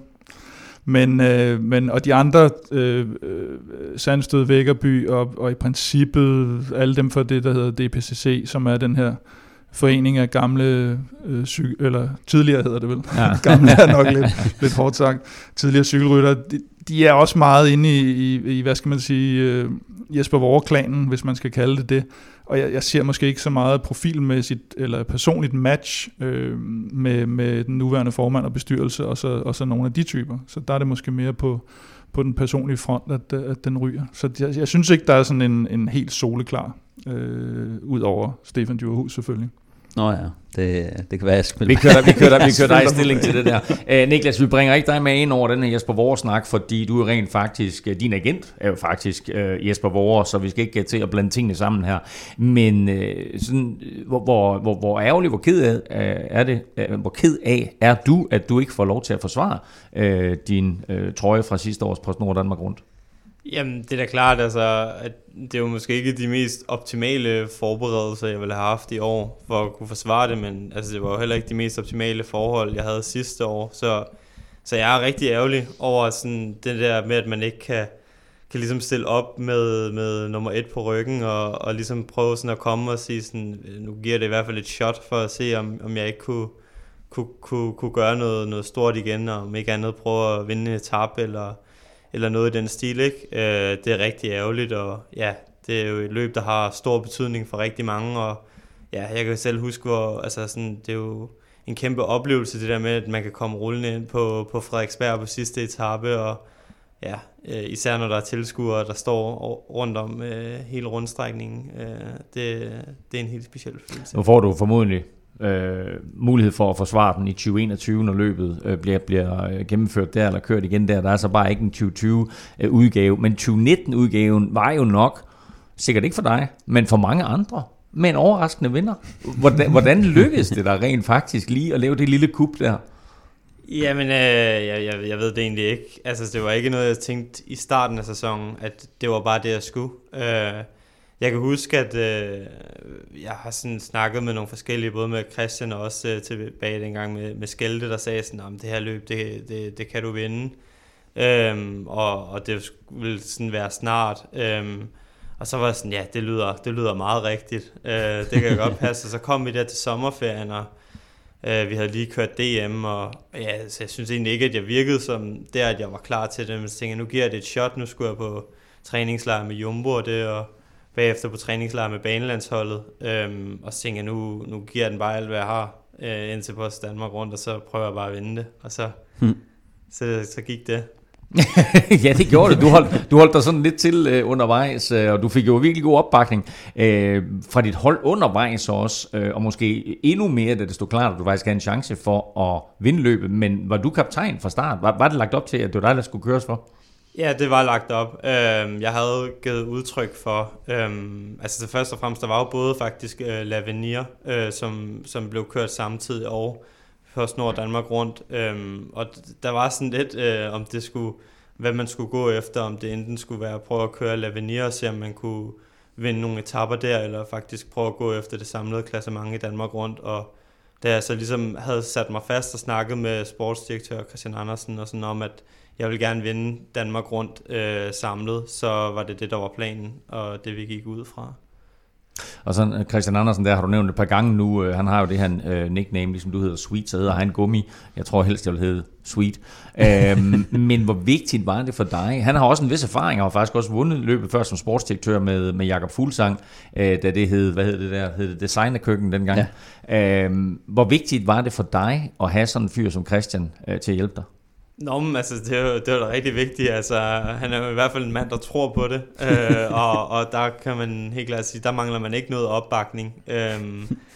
Men og de andre Sandstød, Vækkerby og i princippet alle dem fra det, der hedder DPCC, som er den her forening af gamle eller tidligere hedder det vel. Ja. Gamle er nok lidt hårdt sagt. Tidligere cykelryttere, de er også meget inde i hvad skal man sige, Jesper Vore-klanen, hvis man skal kalde det. Og jeg ser måske ikke så meget profilmæssigt eller personligt match med den nuværende formand og bestyrelse og så nogle af de typer. Så der er det måske mere på den personlige front, at den ryger. Så jeg synes ikke, der er sådan en helt soleklar, ud over Stefan Djurhus selvfølgelig. Nå ja, det kan være, jeg skal vi kører dig i stilling til det der. Niklas, vi bringer ikke dig med ind over den her Jesper Vore-snak, fordi du er rent faktisk, din agent er jo faktisk Jesper Vore, så vi skal ikke til at blande tingene sammen her. Men sådan, hvor ærgerlig, hvor ked af er du, at du ikke får lov til at forsvare din trøje fra sidste års PostNord Danmark rundt? Jamen, det er da klart, altså, at det er jo måske ikke de mest optimale forberedelser, jeg ville have haft i år, for at kunne forsvare det, men altså, det var jo heller ikke de mest optimale forhold, jeg havde sidste år, så jeg er rigtig ærgerlig over sådan, det der med, at man ikke kan ligesom stille op med nummer 1 på ryggen, og ligesom prøve sådan at komme og sige sådan, nu giver det i hvert fald et shot, for at se, om jeg ikke kunne gøre noget stort igen, og om ikke andet prøve at vinde en etape, eller noget i den stil, ikke? Det er rigtig ærgerligt, og ja, det er jo et løb, der har stor betydning for rigtig mange, og ja, jeg kan selv huske, det er jo en kæmpe oplevelse, det der med, at man kan komme rullende ind på Frederiksberg på sidste etape, og ja, især når der er tilskuere, der står rundt om hele rundstrækningen, det er en helt speciel følelse. Nu får du formodentlig mulighed for at forsvare den i 2021, når løbet bliver gennemført der, eller kørt igen der. Der er så bare ikke en 2020 udgave, men 2019-udgaven var jo nok, sikkert ikke for dig, men for mange andre, med en overraskende vinder. Hvordan lykkedes det der rent faktisk lige at lave det lille kup der? Jamen, jeg ved det egentlig ikke. Altså, det var ikke noget, jeg tænkte i starten af sæsonen, at det var bare det, jeg skulle. Jeg kan huske, at jeg har sådan snakket med nogle forskellige, både med Christian og også tilbage dengang med Skelte, der sagde sådan, det her løb, det kan du vinde. Og det ville sådan være snart. Og så var jeg sådan, ja, det lyder meget rigtigt. Det kan godt passe. Og så kom vi der til sommerferien, og vi havde lige kørt DM, og ja, så jeg synes egentlig ikke, at jeg virkede som der, at jeg var klar til det. Men så tænkte jeg, nu giver jeg det et shot. Nu skulle jeg på træningslejr med Jumbo og det, og bagefter på træningslejr med banelandsholdet, og så tænkte jeg, nu giver den bare alt, hvad jeg har, indtil på Danmark rundt, og så prøver jeg bare at vinde det, og så gik det. Ja, det gjorde det. Du holdt dig sådan lidt til undervejs, og du fik jo virkelig god opbakning fra dit hold undervejs også, og måske endnu mere, da det stod klart, at du faktisk havde en chance for at vinde løbet, men var du kaptajn fra start? Var det lagt op til, at det var dig, der skulle køres for? Ja, det var lagt op. Jeg havde givet udtryk for, altså først og fremmest, der var jo både faktisk L'Avenir, som blev kørt samtidig, og først Nord Danmark rundt, og der var sådan lidt, om det skulle, hvad man skulle gå efter, om det enten skulle være at prøve at køre L'Avenir og se, om man kunne vinde nogle etaper der, eller faktisk prøve at gå efter det samlede klassement i Danmark rundt, og da jeg så ligesom havde sat mig fast og snakket med sportsdirektør Christian Andersen og sådan om, at jeg ville gerne vinde Danmark rundt samlet, så var det der var planen, og det vi gik ud fra. Og så Christian Andersen, der har du nævnt et par gange nu, han har jo det her nickname, ligesom du hedder Sweet, så hedder han Gummi. Jeg tror helst, jeg vil hedde Sweet. Men hvor vigtigt var det for dig? Han har også en vis erfaring, og har faktisk også vundet løbet før som sportsdirektør med Jakob Fuglsang, da det hed, hvad hed det der? Hed det Designerkøkken dengang? Ja. Hvor vigtigt var det for dig at have sådan en fyr som Christian til at hjælpe dig? Nå, men altså, det var da rigtig vigtigt. Altså, han er jo i hvert fald en mand, der tror på det. Og der kan man helt klart sige, der mangler man ikke noget opbakning.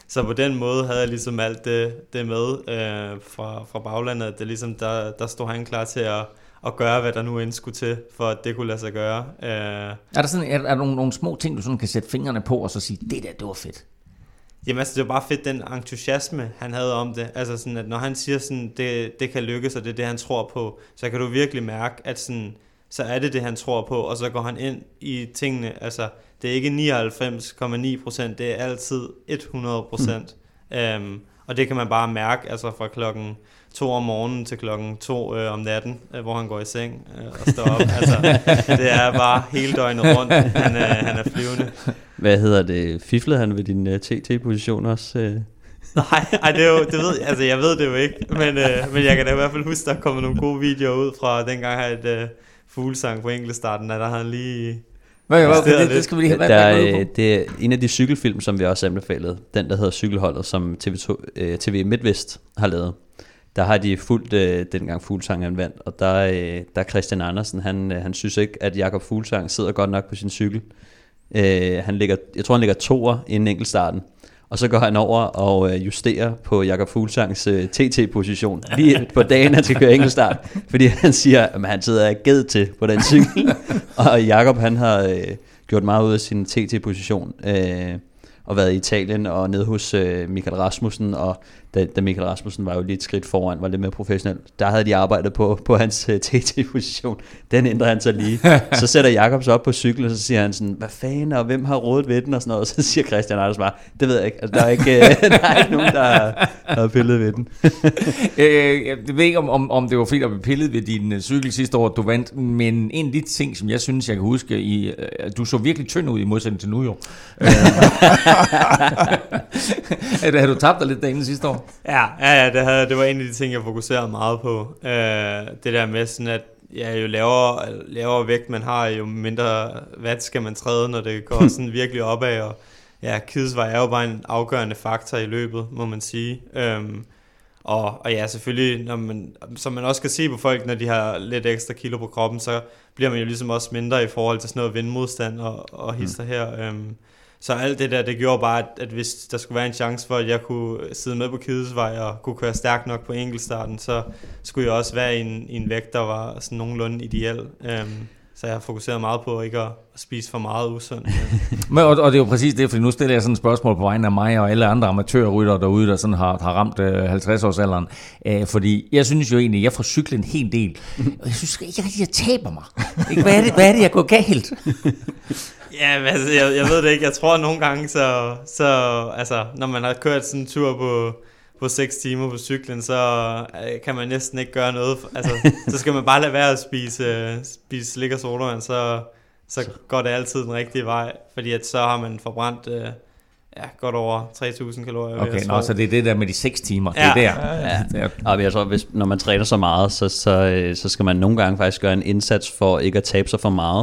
Så på den måde havde jeg ligesom alt det med fra baglandet, at det ligesom, der stod han klar til at gøre, hvad der nu end skulle til, for at det kunne lade sig gøre. Er der nogle små ting, du sådan kan sætte fingrene på, og så sige, det var fedt? Jamen altså, det var bare fedt, den entusiasme, han havde om det. Altså sådan, at når han siger sådan, det kan lykkes, og det er det, han tror på, så kan du virkelig mærke, at sådan, så er det han tror på, og så går han ind i tingene. Altså, det er ikke 99,9%, det er altid 100%. Og det kan man bare mærke, altså fra klokken 2 om morgenen til klokken 2 om natten, hvor han går i seng og står op. Altså, det er bare hele døgnet rundt, han er flyvende. Hvad hedder det? Fiflede han ved din TT-position også? Nej, det ved jeg. Altså, jeg ved det jo ikke, men jeg kan da i hvert fald huske, der er kommet nogle gode videoer ud fra dengang her et fuglesang på enkeltstarten, at der har han lige... Det skal vi lige have det er en af de cykelfilm, som vi også anbefalede. Den, der hedder Cykelholdet, som TV MidtVest har lavet. Der har de fulgt dengang Fuglsang vandt, og der Christian Andersen, han synes ikke, at Jakob Fuglsang sidder godt nok på sin cykel. Jeg tror, han ligger 2'er inden enkeltstarten. Og så går han over og justerer på Jakob Fuglsangs TT-position lige på dagen, han skal køre enkeltstart. Fordi han siger, at han sidder ged til på den cykel. Og Jakob, han har gjort meget ud af sin TT-position. Og været i Italien og nede hos Michael Rasmussen. Og da Michael Rasmussen var jo lige et skridt foran, var lidt mere professionel, der havde de arbejdet på hans TT-position. Den ændrer han så lige. Så sætter Jakob sig op på cyklen, og så siger han sådan, hvad fanden, og hvem har rådet ved den, og sådan noget. Og så siger Christian Anders bare, det ved jeg ikke. Altså, der er ikke nogen, der har pillet ved den. Jeg ved ikke, om det var fordi, der blev pillet ved din cykel sidste år, du vandt, men en af de ting, som jeg synes, jeg kan huske, du så virkelig tynd ud i modsætning til nu, jo. Har du tabt dig lidt derinde sidste år? Ja, det var en af de ting, jeg fokuserede meget på. Det der med sådan, at jo lavere vægt man har, jo mindre watt skal man træde, når det går sådan virkelig opad. Og ja, Kidesvej er jo bare en afgørende faktor i løbet, må man sige. Og ja, selvfølgelig, som man også kan se på folk, når de har lidt ekstra kilo på kroppen, så bliver man jo ligesom også mindre i forhold til sådan noget vindmodstand og hister her. Så alt det der, det gjorde bare, at hvis der skulle være en chance for, at jeg kunne sidde med på Kidesvej og kunne køre stærkt nok på enkeltstarten, så skulle jeg også være i en vægt, der var sådan nogenlunde ideel. Så jeg har fokuseret meget på ikke at spise for meget usundt. Og det er jo præcis det, fordi nu stiller jeg sådan et spørgsmål på vegne af mig og alle andre amatørryttere derude, der sådan har ramt 50-årsalderen. Fordi jeg synes jo egentlig, at jeg får cyklet en hel del. Og jeg synes ikke rigtig, jeg taber mig. Hvad er det, jeg går galt? Ja, altså, jeg ved det ikke. Jeg tror nogle gange, så altså, når man har kørt sådan en tur på 6 timer på cyklen, så kan man næsten ikke gøre noget. Altså, så skal man bare lade være at spise slik og sodavand, så går det altid den rigtige vej. Fordi at så har man forbrændt godt over 3.000 kalorier. Okay, så det er det der med de 6 timer. Det er der. Ja. Og jeg tror, når man træner så meget, så skal man nogle gange faktisk gøre en indsats for ikke at tabe sig for meget.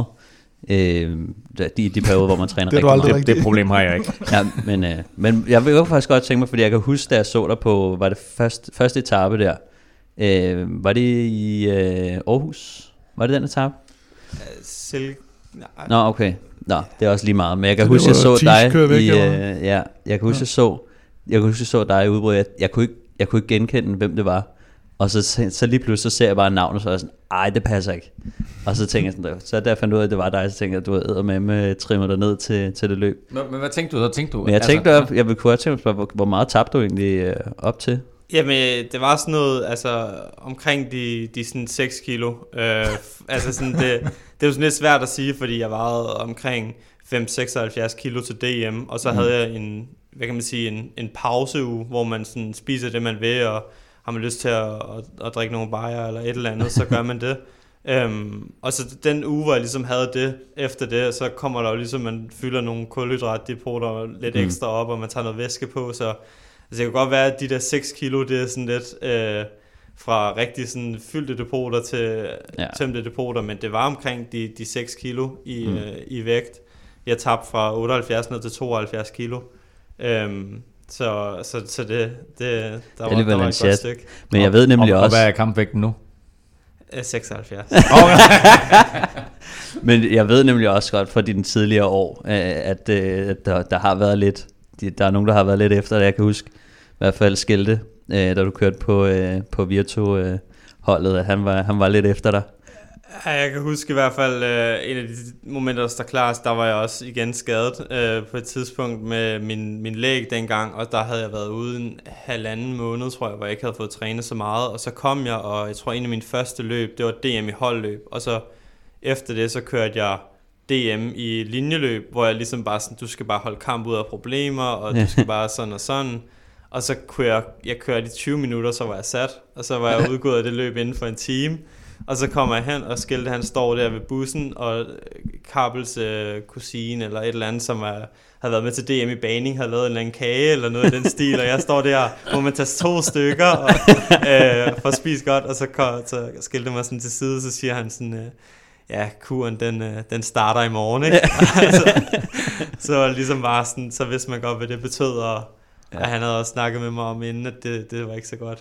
De perioder, hvor man træner rigtig meget. Det problem har jeg ikke. Ja, men jeg vil jo faktisk godt tænke mig, fordi jeg kan huske, da jeg så dig på, var det første etape der, var det i Aarhus? Var det den etape? Nå, okay. Nå, det er også lige meget. Men jeg kan huske, jeg så dig i, jeg kan huske, jeg så dig i udbrud. Jeg kunne ikke genkende, hvem det var. Og så lige pludselig så ser jeg bare navnet, så er jeg sådan, ej, det passer ikke. Og så tænker jeg sådan, så da jeg fandt ud af, at det var dig, så tænkte jeg, at du havde eddermame trimmet dig ned til det løb. Men hvad tænkte du så? Men jeg tænkte, jeg ville kunne tænke mig, hvor meget tabte du egentlig op til? Jamen, det var sådan noget, altså omkring de sådan 6 kilo. Altså sådan, det er jo sådan lidt svært at sige, fordi jeg vejede omkring 5-76 kilo til DM, og så havde jeg en pauseuge, hvor man sådan spiser det, man vil, og har man lyst til at drikke nogle bajer eller et eller andet, så gør man det. Og så den uge, hvor jeg ligesom havde det, efter det, så kommer der jo ligesom, man fylder nogle kulhydratdepoter lidt ekstra op, og man tager noget væske på, så altså, det kan godt være, at de der 6 kilo, det er sådan lidt fra rigtig sådan fyldte depoter til tømte depoter, men det var omkring de 6 kilo i vægt. Jeg tabte fra 78 ned til 72 kilo. Så det var et godt stykke. Men jeg ved nemlig også... Og hvad er kampvægten nu? 76. Men jeg ved nemlig også godt fra dine tidligere år, at der har været lidt der er nogen, der har været lidt efter det. Jeg kan huske i hvert fald Skelte, da du kørte på Virtu-holdet, at han var lidt efter dig. Ja, jeg kan huske i hvert fald en af de momenter, der står klarest, der var jeg også igen skadet på et tidspunkt med min læg dengang, og der havde jeg været ude en 1,5 måned, tror jeg, hvor jeg ikke havde fået trænet så meget, og så kom jeg, og jeg tror en af mine første løb, det var DM i holdløb, og så efter det, så kørte jeg DM i linjeløb, hvor jeg ligesom bare sådan, du skal bare holde kamp ud af problemer, og du skal bare sådan og sådan. Og så kunne jeg kørte i 20 minutter, så var jeg sat, og så var jeg udgået af det løb inden for en time. Og så kommer jeg hen, og Skelte han står der ved bussen, og Karpels kusine eller et eller andet, som havde været med til DM i baning, havde lavet en eller anden kage eller noget i den stil, og jeg står der, hvor man tager 2 stykker og får spist godt, og så Skelte mig sådan til side, så siger han sådan, ja, kuren den starter i morgen, ikke? så ligesom bare sådan, så vidste man godt, hvad det betød, og han havde også snakket med mig om inden, at det var ikke så godt.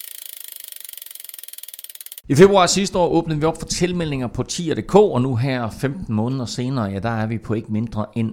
I februar sidste år åbnede vi op for tilmeldinger på tier.dk, og nu her 15 måneder senere, ja, der er vi på ikke mindre end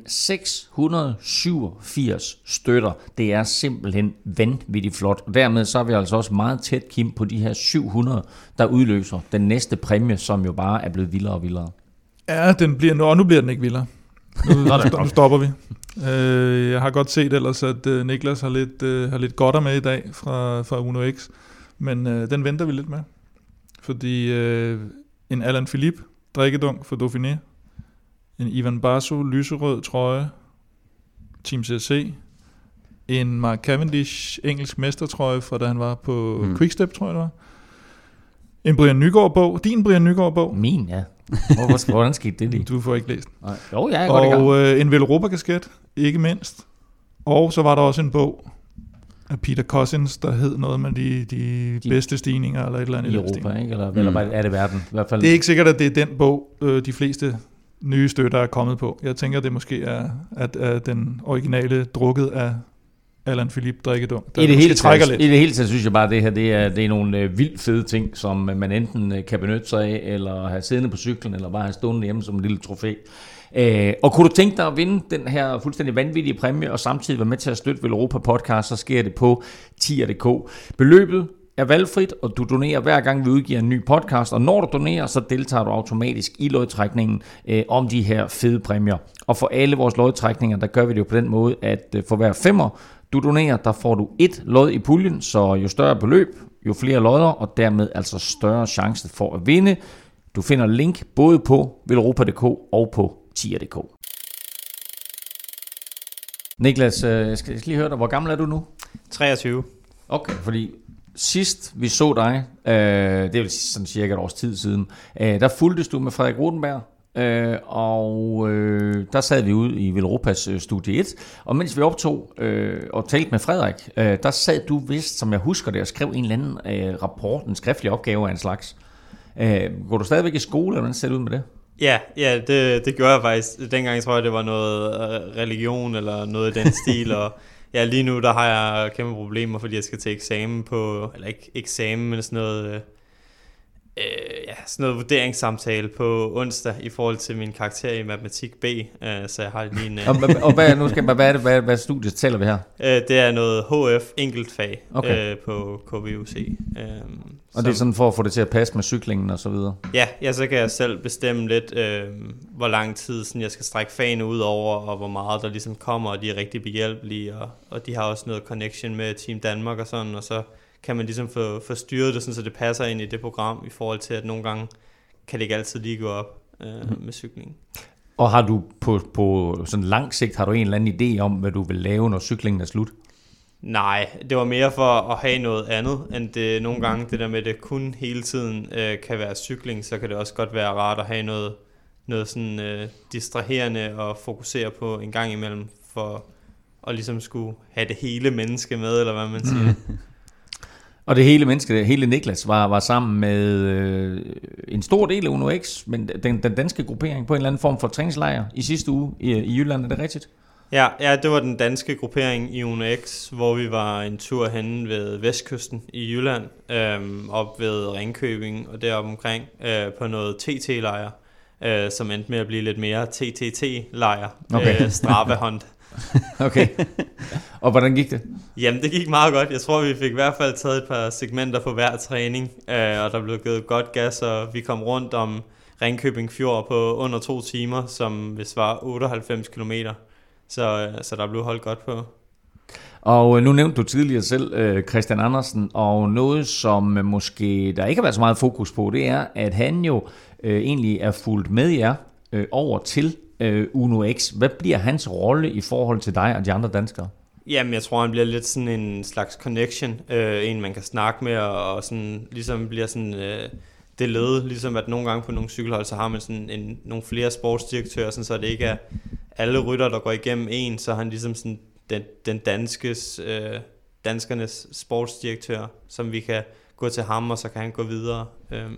687 støtter. Det er simpelthen vanvittigt flot, og dermed så er vi altså også meget tæt, Kim, på de her 700, der udløser den næste præmie, som jo bare er blevet vildere og vildere. Ja, nu bliver den ikke vildere. Nu stopper vi. Jeg har godt set ellers, at Niklas har lidt godter med i dag fra Uno X, men den venter vi lidt med. Fordi en Alain Philippe drikkedunk for Dauphiné, en Ivan Basso lyserød trøje, Team CSC, en Mark Cavendish engelsk mestertrøje fra da han var på Quickstep, tror jeg det var, en Brian Nygaard-bog, din Brian Nygaard-bog. Min, ja. Hvordan skete det lige? Du får ikke læst. Nej. Jo, jeg er godt i gang. Og en Velropa-kasket, ikke mindst. Og så var der også en bog af Peter Cousins, der hed noget med de bedste stigninger, eller et eller andet. I Europa, ikke? Eller er det verden? I hvert fald. Det er ikke sikkert, at det er den bog, de fleste nye støtter er kommet på. Jeg tænker, det måske er at den originale drukket af Alain Philippe drikkedunk. I det hele taget synes jeg bare, at det her det er nogle vildt fede ting, som man enten kan benytte sig af, eller have siddende på cyklen, eller bare have stående hjemme som en lille trofæ. Og kunne du tænke dig at vinde den her fuldstændig vanvittige præmie, og samtidig være med til at støtte Velropa Podcast, så sker det på tier.dk. Beløbet er valgfrit, og du donerer hver gang vi udgiver en ny podcast, og når du donerer, så deltager du automatisk i lodtrækningen om de her fede præmier. Og for alle vores lodtrækninger, der gør vi det jo på den måde, at for hver 5'er du donerer, der får du 1 lod i puljen, så jo større beløb, jo flere lodder, og dermed altså større chance for at vinde. Du finder link både på velropa.dk og på tier.dk. Niklas, jeg skal lige høre dig. Hvor gammel er du nu? 23. Okay, fordi sidst vi så dig, det er vel sådan cirka et års tid siden, der fulgtes du med Frederik Rodenberg, og der sad vi ude i Velropas studie 1, og mens vi optog og talte med Frederik, der sad du vist, som jeg husker det, og skrev en eller anden rapport, en skriftlig opgave af en slags. Går du stadigvæk i skole, eller hvordan ser det ud med det? Ja, det gjorde jeg faktisk. Dengang tror jeg, det var noget religion eller noget i den stil, og ja, lige nu der har jeg kæmpe problemer, fordi jeg skal til eksamen på, eller ikke eksamen, men sådan noget, sådan noget vurderingssamtale på onsdag i forhold til min karakter i matematik B, så jeg har lige en... og hvad studiet taler vi her? Det er noget HF enkeltfag på KVUC. Og det er sådan for at få det til at passe med cyklingen og så videre? Ja, så kan jeg selv bestemme lidt, hvor lang tid sådan, jeg skal strække fagene ud over, og hvor meget der ligesom kommer, og de er rigtig behjælpelige, og de har også noget connection med Team Danmark og sådan, og så kan man ligesom få styret det, sådan, så det passer ind i det program, i forhold til, at nogle gange kan det ikke altid lige gå op med cyklingen. Og har du på sådan lang sigt, har du en eller anden idé om, hvad du vil lave, når cyklingen er slut? Nej, det var mere for at have noget andet, end det nogle gange, det der med, det kun hele tiden kan være cykling, så kan det også godt være rart at have noget sådan distraherende og fokusere på en gang imellem, for at ligesom skulle have det hele menneske med, eller hvad man siger. Og det hele menneske, hele Niklas, var sammen med en stor del af Uno X, men den danske gruppering på en eller anden form for træningslejr i sidste uge i Jylland, er det rigtigt? Ja, det var den danske gruppering i Uno X, hvor vi var en tur henne ved Vestkysten i Jylland, op ved Ringkøbing og deroppe omkring, på noget TT-lejr, som endte med at blive lidt mere TTT-lejr, Strava-hunt. Okay. Og hvordan gik det? Jamen, det gik meget godt. Jeg tror, vi fik i hvert fald taget et par segmenter på hver træning, og der blev givet godt gas, og vi kom rundt om Ringkøbing Fjord på under 2 timer, som hvis var 98 kilometer. Så der blev holdt godt på. Og nu nævnte du tidligere selv Christian Andersen, og noget som måske der ikke har været så meget fokus på, det er, at han jo egentlig er fulgt med jer over til Uno X. Hvad bliver hans rolle i forhold til dig og de andre danskere? Jamen, jeg tror, han bliver lidt sådan en slags connection, en man kan snakke med, og sådan, ligesom bliver sådan det led, ligesom at nogle gange på nogle cykelhold, så har man sådan nogle flere sportsdirektører, sådan, så det ikke er alle rytter, der går igennem en, så er han ligesom sådan den danskernes sportsdirektør, som vi kan gå til ham, og så kan han gå videre.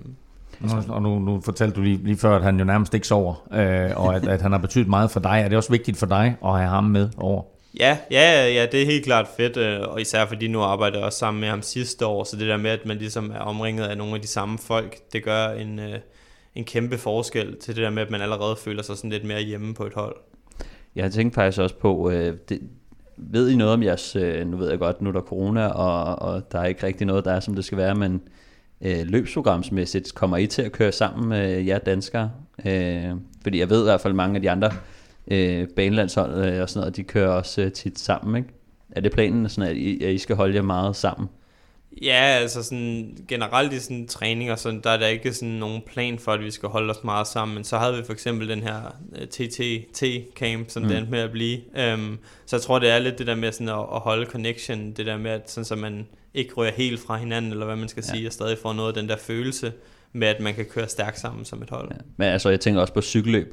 Og nu fortalte du lige før, at han jo nærmest ikke sover, og at han har betydet meget for dig. Er det også vigtigt for dig at have ham med over? Ja, det er helt klart fedt, og især fordi nu arbejder jeg også sammen med ham sidste år, så det der med, at man ligesom er omringet af nogle af de samme folk, det gør en kæmpe forskel til det der med, at man allerede føler sig sådan lidt mere hjemme på et hold. Jeg tænkte faktisk også på, ved I noget om jeres, nu ved jeg godt, nu er der corona, og der er ikke rigtig noget, der er som det skal være, men løbsprogramsmæssigt kommer I til at køre sammen med jer danskere? Fordi jeg ved i hvert fald, mange af de andre banelandshold og sådan noget, de kører også tit sammen, ikke? Er det planen, sådan at I skal holde jer meget sammen? Ja, altså sådan generelt i sådan træninger, så der er der ikke sådan nogen plan for, at vi skal holde os meget sammen, men så havde vi for eksempel den her TT-camp, som det endte med at blive. Så jeg tror, det er lidt det der med sådan at holde connection, det der med, at sådan, så man ikke ryger helt fra hinanden, eller hvad man skal sige, og stadig får noget af den der følelse med, at man kan køre stærkt sammen som et hold. Ja. Men altså, jeg tænker også på cykelløb,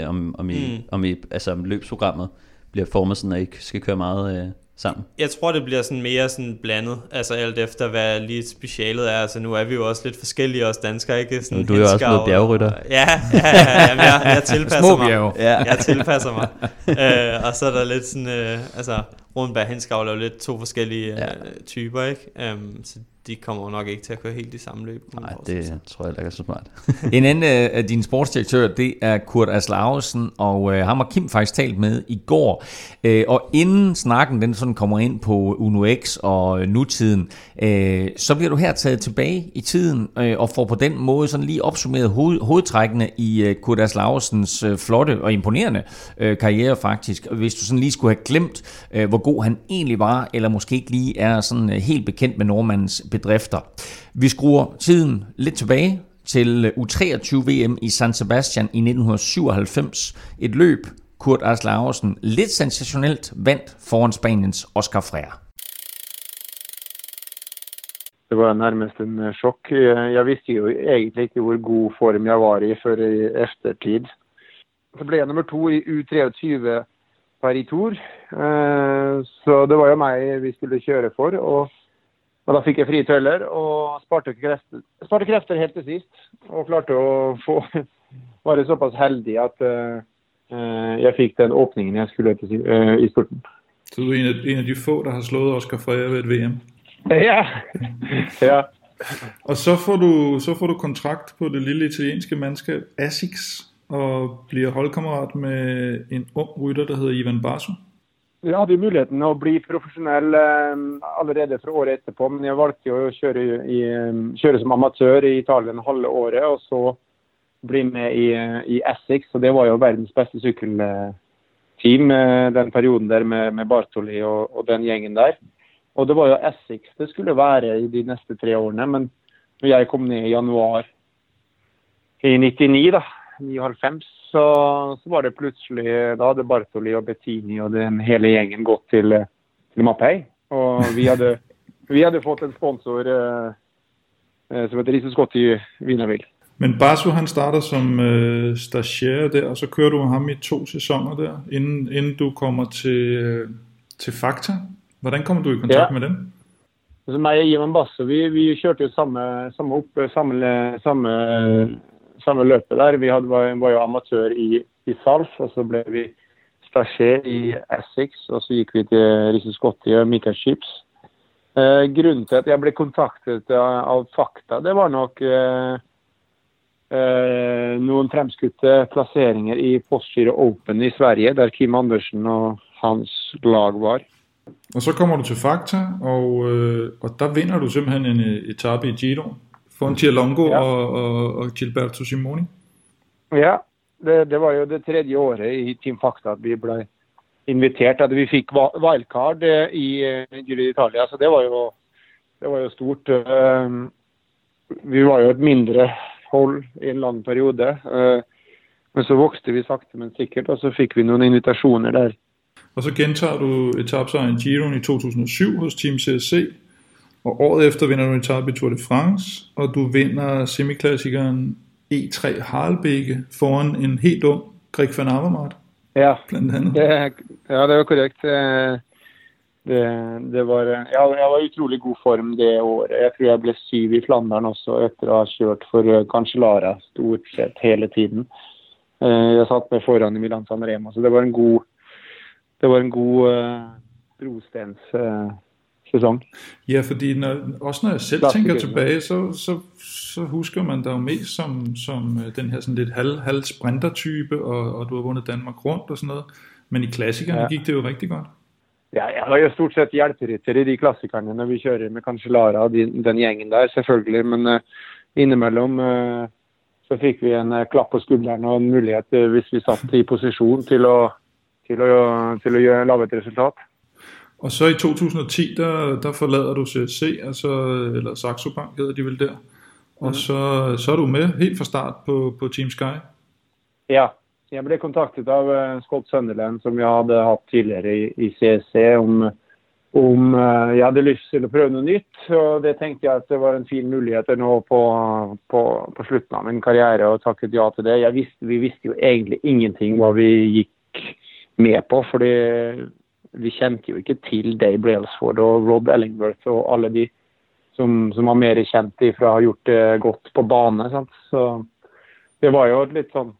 om løbsprogrammet bliver formet sådan, at I skal køre meget sammen. Jeg tror, det bliver sådan mere sådan blandet, altså alt efter, hvad lige specialet er. Altså nu er vi jo også lidt forskellige, os danskere, ikke? Sådan du er jo også blevet bjergrytter. Ja, jamen, jeg tilpasser mig. Jeg tilpasser mig. Og så er der lidt sådan, altså Rundberg Henskavl er jo lidt 2 forskellige typer, ikke? Så de kommer jo nok ikke til at køre helt de samme løb. Nej, det tror jeg ikke er så smart. En anden af dine sportsdirektører, det er Kurt Aslausen, og ham har Kim faktisk talt med i går. Og inden snakken den sådan kommer ind på Uno X og nutiden, så bliver du her taget tilbage i tiden og får på den måde sådan lige opsummeret hovedtrækkene i Kurt Aslausens flotte og imponerende karriere faktisk. Hvis du sådan lige skulle have glemt, hvor god han egentlig var, eller måske ikke lige er sådan helt bekendt med nordmandens bedrifter. Vi skruer tiden lidt tilbage til U23 VM i San Sebastian i 1997. Et løb, Kurt Aslausen lidt sensationelt vandt foran Spaniens Oscar Freire. Det var nærmest en chok. Jeg vidste jo egentlig ikke hvor god form jeg var i før i eftertid. Så blev jeg nummer 2 i U23 Paris Tour. Så det var jo mig vi skulle køre for, og da fikk jeg frie tøller og sparte krefter helt til sidst, og klarte å være såpass heldig at jeg fikk den åpningen jeg skulle i spurten. Så du er en af de få, der har slået Oscar Freire ved et VM? Ja. Og så får du kontrakt på det lille italienske mandskab Asics, og bliver holdkammerat med en ung rytter, der hedder Ivan Basso. Jeg hadde jo muligheten å bli professionell allerede fra året etterpå, men jeg valgte jo å kjøre som amatør i Italien halve året, og så bli med i Essex, og det var jo verdens beste sykkelteam den perioden der med Bartoli og den gjengen der. Og det var jo Essex det skulle være i de neste 3 årene, men når jeg kom ned i januar i 99 da, 99, så var det plutselig, da hadde Bartoli og Bettini og den hele gjengen gått til Mapei, og vi hadde fått en sponsor som heter Riese Scott i Wienerville. Men Basso han starter som stagiaire der, og så kører du ham i 2 sæsoner der, inden du kommer til Fakta. Hvordan kommer du i kontakt med dem? Så meg og Ivan Basso, vi kjørte jo samme løpet der. Vi var jo amatør i Salf, og så ble vi stagiaire i Essex, og så gikk vi til Riese Scotti og Michael Chips. Grunnen til at jeg ble kontaktet av Fakta, det var nok noen fremskutte plasseringer i Postgiro Open i Sverige, der Kim Andersen og hans lag var. Og så kommer du til Fakta, og der vinder du simpelthen en etape i Giro foran Longo og Gilberto Simoni. Ja, det var jo det tredje året i Team Fakta at vi ble invitert, at vi fikk wildcard i Giro d'Italia, så det var jo stort. Vi var jo et mindre hold i en lang periode, men så vokste vi sakte, men sikkert, og så fikk vi noen invitasjoner der. Og så gentager du etapesejren i Giroen i 2007 hos Team CSC, og året efter vinder du en etape i Tour de France, og du vinder semiklassikeren E3 Harelbeke foran en helt ung Greg van Avermaet. Ja, blandt andet. Det var korrekt. Jeg var i utrolig god form det året. Jeg tror jeg ble 7 i Flandern også, etter å ha kjørt for Cancellara stort sett hele tiden. Jeg satt med foran i Milan-San Remo, så det var en god brostens sesong. Ja, fordi når jeg selv tænker tilbage, så husker man dig jo mest som den her sådan lidt halv sprintertype, og du har vundet Danmark rundt og sådan noget. Men i klassikerne gik det jo rigtig godt. Ja, jeg var jo stort sett hjelperytter i de klassikerne når vi kjører med Cancellara og den gjengen der, selvfølgelig. Men innimellom så fikk vi en klapp på skulderen og en mulighet hvis vi satt i posisjon til å lave et resultat. Og så i 2010, der forlader du CSC, eller Saxo Bank hedder de vel der. Og så er du med helt fra start på Team Sky. Ja, jeg ble kontaktet av Scott Sunderland, som jeg hadde hatt tidligere i CSC, om jeg hadde lyst til å prøve noe nytt. Og det tenkte jeg at det var en fin mulighet nå på slutten av min karriere, og takket ja til det. Vi visste jo egentlig ingenting hva vi gikk med på, fordi vi kjente jo ikke til Dave Brailsford og Rod Ellingworth og alle de som var mer kjent fra å ha gjort det godt på bane, sant? Så det var jo et litt sånn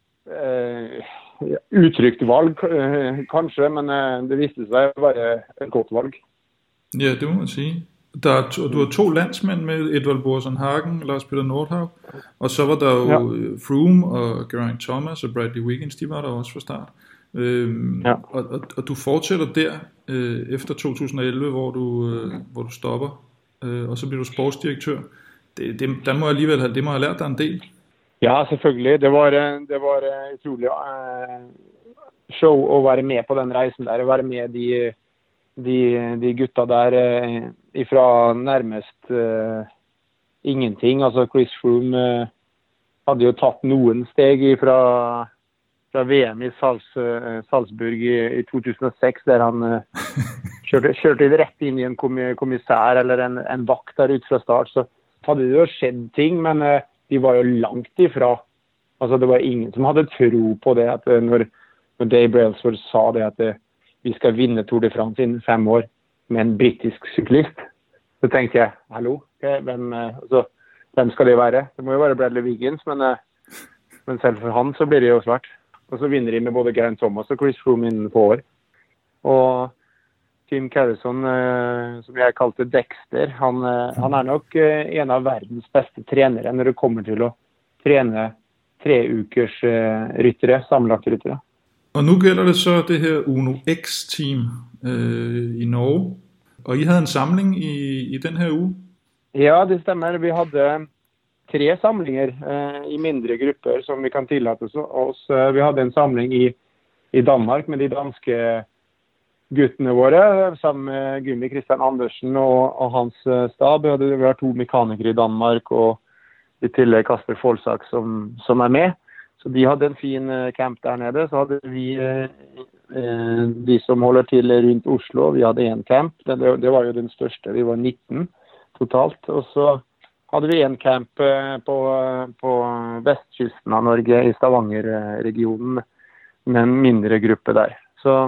utrygt valg, kanskje, men det viste seg å være et godt valg. Ja, det må man sige. Du har 2 landsmænd med, Edvald Boasson Hagen, Lars Peter Nordhaug, og så var der jo Froome og Geraint Thomas og Bradley Wiggins, de var der også fra start. Og du fortsætter der efter 2011, hvor du stopper, og så bliver du sportsdirektør. Der må alligevel det må have lært deg en del. Ja, selvfølgelig. Det var utrolig show å være med på den reisen der, å være med de gutta der ifra nærmest ingenting. Altså Chris Froome hadde jo tatt noen steg fra VM i Salzburg i 2006, der han kjørte rett inn i en kommissær eller en vakt der ut fra start, så hadde det jo skjedd ting, men de var jo langt ifra. Altså det var ingen som hadde tro på det, at når Dave Brailsford sa det at vi skal vinne Tour de France innen 5 år med en britisk syklist, så tenkte jeg, hallo, hvem skal det være? Det må jo være Bradley Wiggins, men selv for han så blir det jo svært. Og så vinner de med både Geraint Thomas og Chris Froome innen på år. Og Tim Carrison, som jeg kalte Dexter, han nok en av verdens beste trenere når det kommer til å trene 3 ukers ryttere, sammenlagte ryttere. Og nu gælder det så det her Uno X-team i Norge. Og I havde en samling i den her uge? Ja, det stemmer. Vi hadde 3 samlinger i mindre grupper som vi kan tillate oss. Vi hadde en samling i Danmark med de danske guttene våre, sammen med Gummi Christian Andersen og hans stab. Vi har 2 mekanikere i Danmark, og i tillegg Kasper Folsak som med. Så de hadde en fin camp der nede. Så hadde vi de som holder til rundt Oslo, vi hadde en camp. Det var jo den største, vi var 19 totalt. Og så hadde vi en camp på vestkysten av Norge, i Stavanger-regionen, med en mindre gruppe der. Så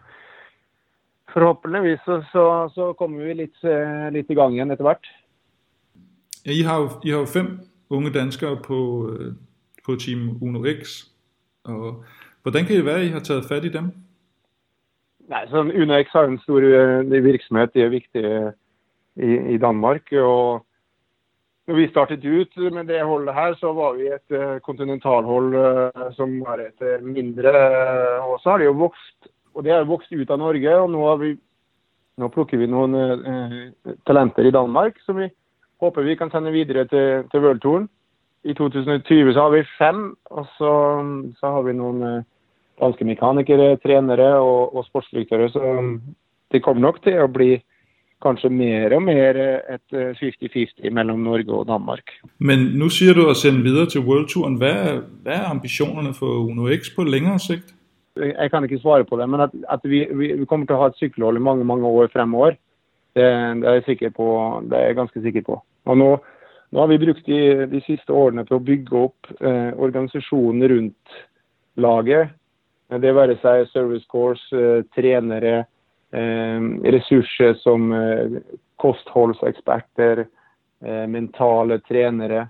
forhåpentligvis så kommer vi litt i gang igjen etter hvert. Ja, I har jo 5 unge danskere på Team Uno X, og hvordan kan det være, I har taget fat i dem? Nei, så Uno X har en stor virksomhet, det er viktig i Danmark, og når vi startet ut med det holdet her, så var vi et kontinentalhold som var et mindre, og så har det jo vokst og det har vokst ut av Norge, og nå plukker vi noen talenter i Danmark, som vi håper vi kan sende videre til World Touren. I 2020 så har vi 5, og så har vi noen danske mekanikere, trenere og sportsdirektører, så det kommer nok til å bli kanskje mer og mer et 50-50 mellom Norge og Danmark. Men nu siger du at sende videre til World Touren. Hvad er ambitionerne for Uno X på længere sigt? Jeg kan ikke svare på det, men at vi kommer til å ha et sykkelhold i mange, mange år fremover, det er jeg sikker på, det er jeg ganske sikker på. Og nå har vi brukt de siste årene til å bygge opp organisasjonen rundt laget. Det være seg service course, trenere, ressurser som kostholdseksperter, mentale trenere,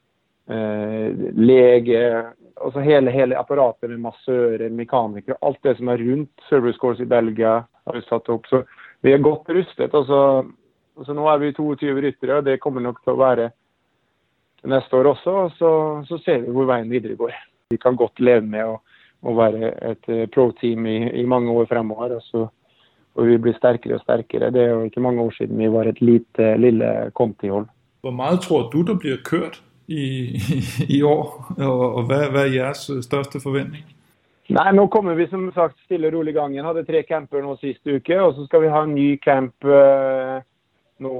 lege, altså hele apparatet med massører, mekanikere, alt det som er rundt service course i Belgia har vi satt opp. Så vi er godt rustet, og så nå er vi 22 ryttere, og det kommer nok til å være neste år også, og så ser vi hvor veien videre går. Vi kan godt leve med å være et pro-team i mange år fremover, og vi blir sterkere og sterkere. Det er jo ikke mange år siden vi var et lille kontihold. Hvor meget tror du, der bliver kørt i år, og hvad er jeres største forventning? Nei, nå kommer vi som sagt stille og rolig i gang. Jeg hadde 3 camper nå siste uke, og så skal vi ha en ny camp nå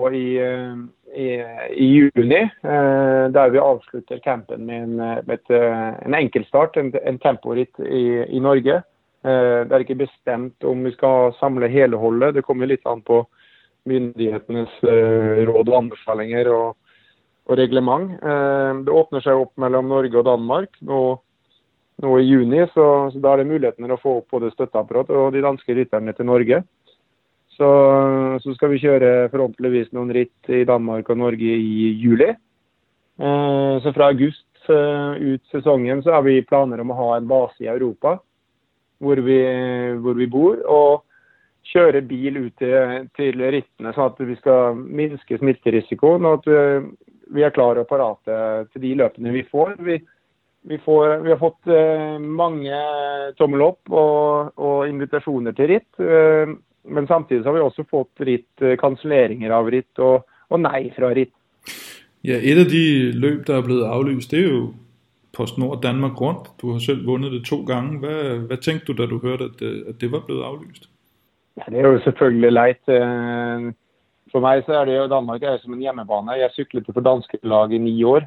i juni, der vi avslutter campen med en enkeltstart, en temporitt i Norge. Det er ikke bestemt om vi skal samle hele holdet. Det kommer litt an på myndighetenes råd og anbefalinger og reglement. Det åpner seg opp mellom Norge og Danmark nå i juni, så da er det muligheten å få opp både støtteapparat og de danske rytterne til Norge. Så skal vi kjøre forhåpentligvis noen ritt i Danmark og Norge i juli. Så fra august ut sesongen så har vi planer om å ha en base i Europa, hvor vi bor, og kjøre bil ut til rittene, sånn at vi skal minske smitterisikoen, og at vi er klare og parate til de løpene vi får. Vi har fått mange tommel opp og invitasjoner til ritt, men samtidig har vi også fått kanselleringer av ritt og nei fra ritt. Ja, et af de løb, der er blevet aflyst, det er jo PostNord Danmark rundt. Du har selv vundet det 2 gange. Hvad tænkte du, da du hørte, at det var blevet aflyst? Ja, det er jo selvfølgelig leit. For meg så er det jo Danmark er som en hjemmebane. Jeg syklet for danske lag i 9 år.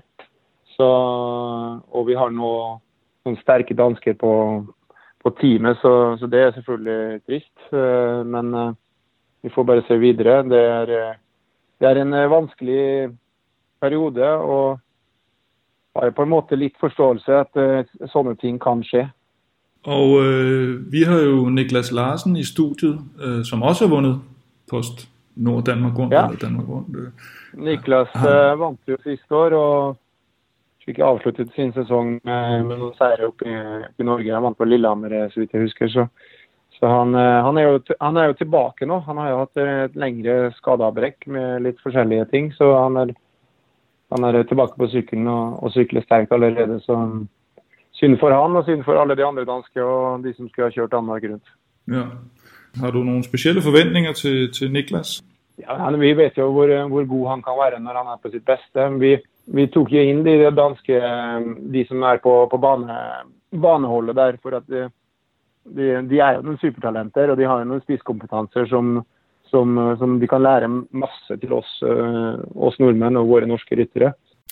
Og vi har nå noen sterke dansker på teamet, så det er selvfølgelig trist. Men vi får bare se videre. Det er en vanskelig periode, og har på en måte litt forståelse at sånne ting kan skje. Og vi har jo Niklas Larsen i studiet, som også har vundet PostNord Danmark rundt. Ja. Eller Danmark rundt. Niklas vant jo siste år, og fikk avsluttet sin sesong med noen seire oppe i Norge. Han vant på Lillehammer, så vidt jeg husker. Så han er jo tilbake nå. Han har jo hatt et lengre skadeavbrekk med litt forskjellige ting, så han er tilbake på sykkelen og sykler sterkt allerede, så synd for han og synd for alle de andre danske og de som skal ha kjørt Danmark rundt. Ja. Har du nogle specielle forventninger til Niklas? Ja, vi vet jo hvor god han kan være når han er på sitt beste. Vi tok jo inn de danske, de som er på baneholdet der, for at de er jo noen supertalenter, og de har jo noen spisskompetanser som de kan lære masse til oss nordmenn og våre norske ryttere.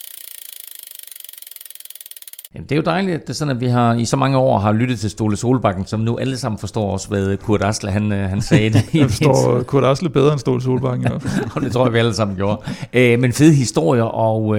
Jamen, det er jo dejligt, at det er sådan, at vi har i så mange år har lyttet til Ståle Solbakken, som nu alle sammen forstår også, hvad Kurt Asle han sagde. Jeg forstår Kurt Asle bedre end Ståle Solbakken. Og det tror jeg, vi alle sammen gjorde. Men fede historier, og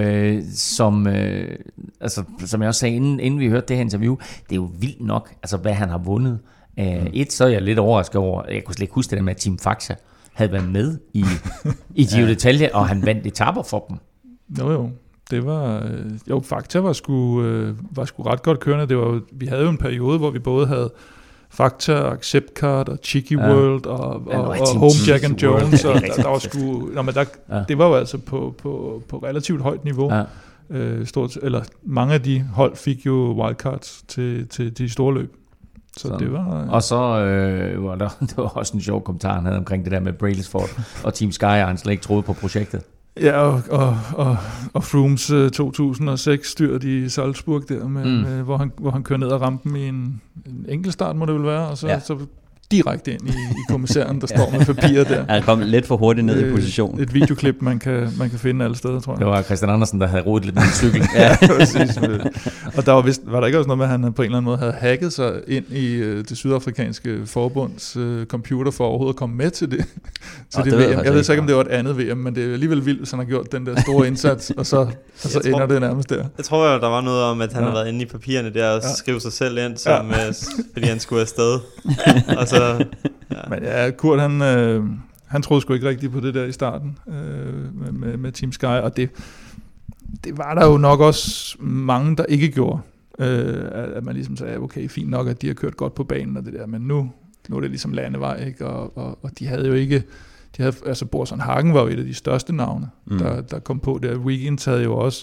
som jeg også sagde, inden vi hørte det her interview, det er jo vildt nok, altså hvad han har vundet. Så er jeg lidt overrasket over, jeg kunne slet ikke huske det der med, at Team Faxa havde været med i Giro d'Italia, og han vandt etaper for dem. Jo. Det var Fakta var sgu ret godt kørende. Vi havde jo en periode, hvor vi både havde Fakta, Acceptcard og Cheeky World og Home Jack and Jones, og der var sgu det var jo altså på relativt højt niveau. Mange af de hold fik jo wildcards til de store løb. Så det var... Og så var der var også en sjov kommentar, han havde omkring det der med Brailsford og Team Sky, og han slet ikke troede på projektet. Ja, og Froomes 2006 styrt i Salzburg der, med, hvor han kører ned ad rampen i en enkeltstart, må det vel være, og så direkte ind i kommissæren, der står med papirer der. Han kom lidt for hurtigt ned i position. Et videoklip, man kan finde alle steder, tror jeg. Det var Christian Andersen, der havde rodet lidt med en cykel. Ja, præcis. Og der var der ikke også noget med, at han på en eller anden måde havde hacket sig ind i det sydafrikanske forbunds computer for overhovedet at komme med til det, VM. Jeg ved ikke, om det var et andet VM, men det er alligevel vildt, hvis han har gjort den der store indsats, og så ender det nærmest der. Jeg tror jo, der var noget om, at han har været inde i papirerne der og skrev sig selv ind, som, fordi han skulle afsted. Og så, Men ja, Kurt, han troede sgu ikke rigtigt på det der i starten med Team Sky, og det var der jo nok også mange, der ikke gjorde. At man ligesom sagde, okay, fint nok, at de har kørt godt på banen og det der, men nu er det ligesom landevej, ikke? Og de havde jo ikke, altså Boasson Hagen var jo et af de største navne, der kom på der. Wiggins havde jo også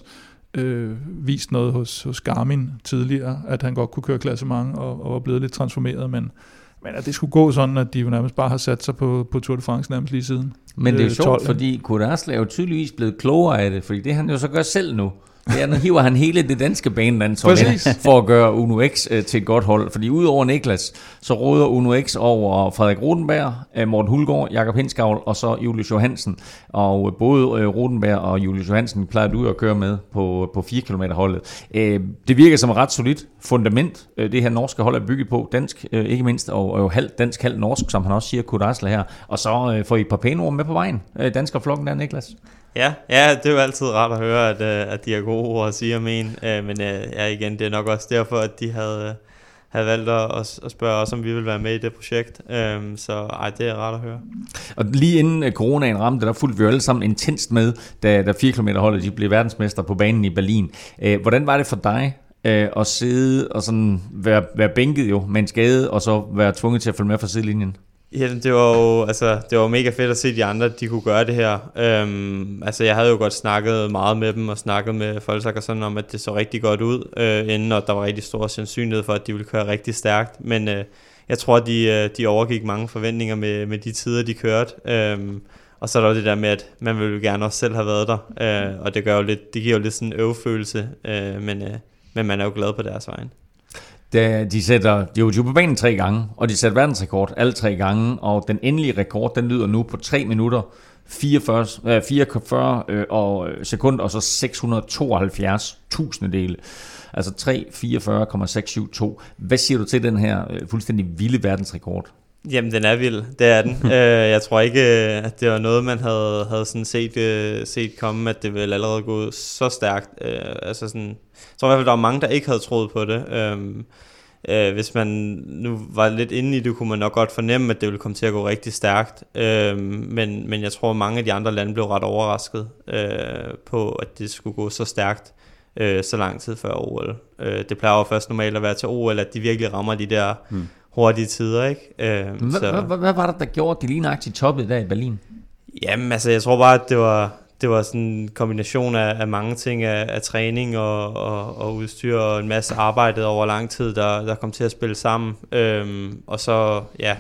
vist noget hos Garmin tidligere, at han godt kunne køre klassement og var blevet lidt transformeret, men at det skulle gå sådan, at de jo nærmest bare har sat sig på Tour de France nærmest lige siden. Men det er jo sjovt, fordi Kurt Asle er jo tydeligvis blevet klogere af det, fordi det han jo så gør selv nu. Nu hiver han hele det danske banelandshold for at gøre Uno X til et godt hold. Fordi udover Niklas, så råder Uno X over Frederik Rodenberg, Morten Hulgaard, Jakob Hinskavl og så Julius Johansen. Og både Rodenberg og Julius Johansen plejer du at køre med på 4 km holdet. Det virker som et ret solidt fundament, det her norske hold er bygget på. Dansk ikke mindst, og halvt dansk, halvt norsk, som han også siger, Kurt Asle her. Og så får I et par pæne ord med på vejen, danskerflokken der, Niklas. Ja, det er jo altid rart at høre, at de har gode ord at sige om en, men igen, det er nok også derfor, at de havde valgt at spørge os, om vi vil være med i det projekt, så det er rart at høre. Og lige inden coronaen ramte, der fulgte vi jo alle sammen intenst med, da 4 km holdet de blev verdensmester på banen i Berlin. Hvordan var det for dig at sidde og sådan være bænket jo med en skade, og så være tvunget til at følge med fra sidelinjen? Ja, det var mega fedt at se de andre, de kunne gøre det her. Jeg havde jo godt snakket meget med dem og snakket med Folsak og sådan om, at det så rigtig godt ud inden, og der var rigtig stor sandsynlighed for, at de ville køre rigtig stærkt. Men jeg tror, de overgik mange forventninger med de tider, de kørte. Og så er der det der med, at man ville jo gerne også selv have været der, og det giver jo lidt sådan en øvefølelse, men man er jo glad på deres vejen. De er jo på banen 3 gange, og de sætter verdensrekord alle 3 gange, og den endelige rekord, den lyder nu på 3 minutter, 44 sekunder, og så 672 tusindedele. Altså 3:44,672. Hvad siger du til den her fuldstændig vilde verdensrekord? Jamen, den er vild. Det er den. Jeg tror ikke, at det var noget, man havde sådan set komme, at det ville allerede gå så stærkt. Jeg tror i hvert fald, der var mange, der ikke havde troet på det. Hvis man nu var lidt inde i det, kunne man nok godt fornemme, at det ville komme til at gå rigtig stærkt. Men jeg tror, at mange af de andre lande blev ret overrasket på, at det skulle gå så stærkt så lang tid før OL. Det plejer jo først normalt at være til OL, at de virkelig rammer de der hurtige tider, ikke? Hvad var det, der gjorde, at de lige nøjagtigt toppede der i Berlin? Jamen, jeg tror bare, at det var sådan en kombination af mange ting, af træning og udstyr og en masse arbejde over lang tid, der kom til at spille sammen. Og så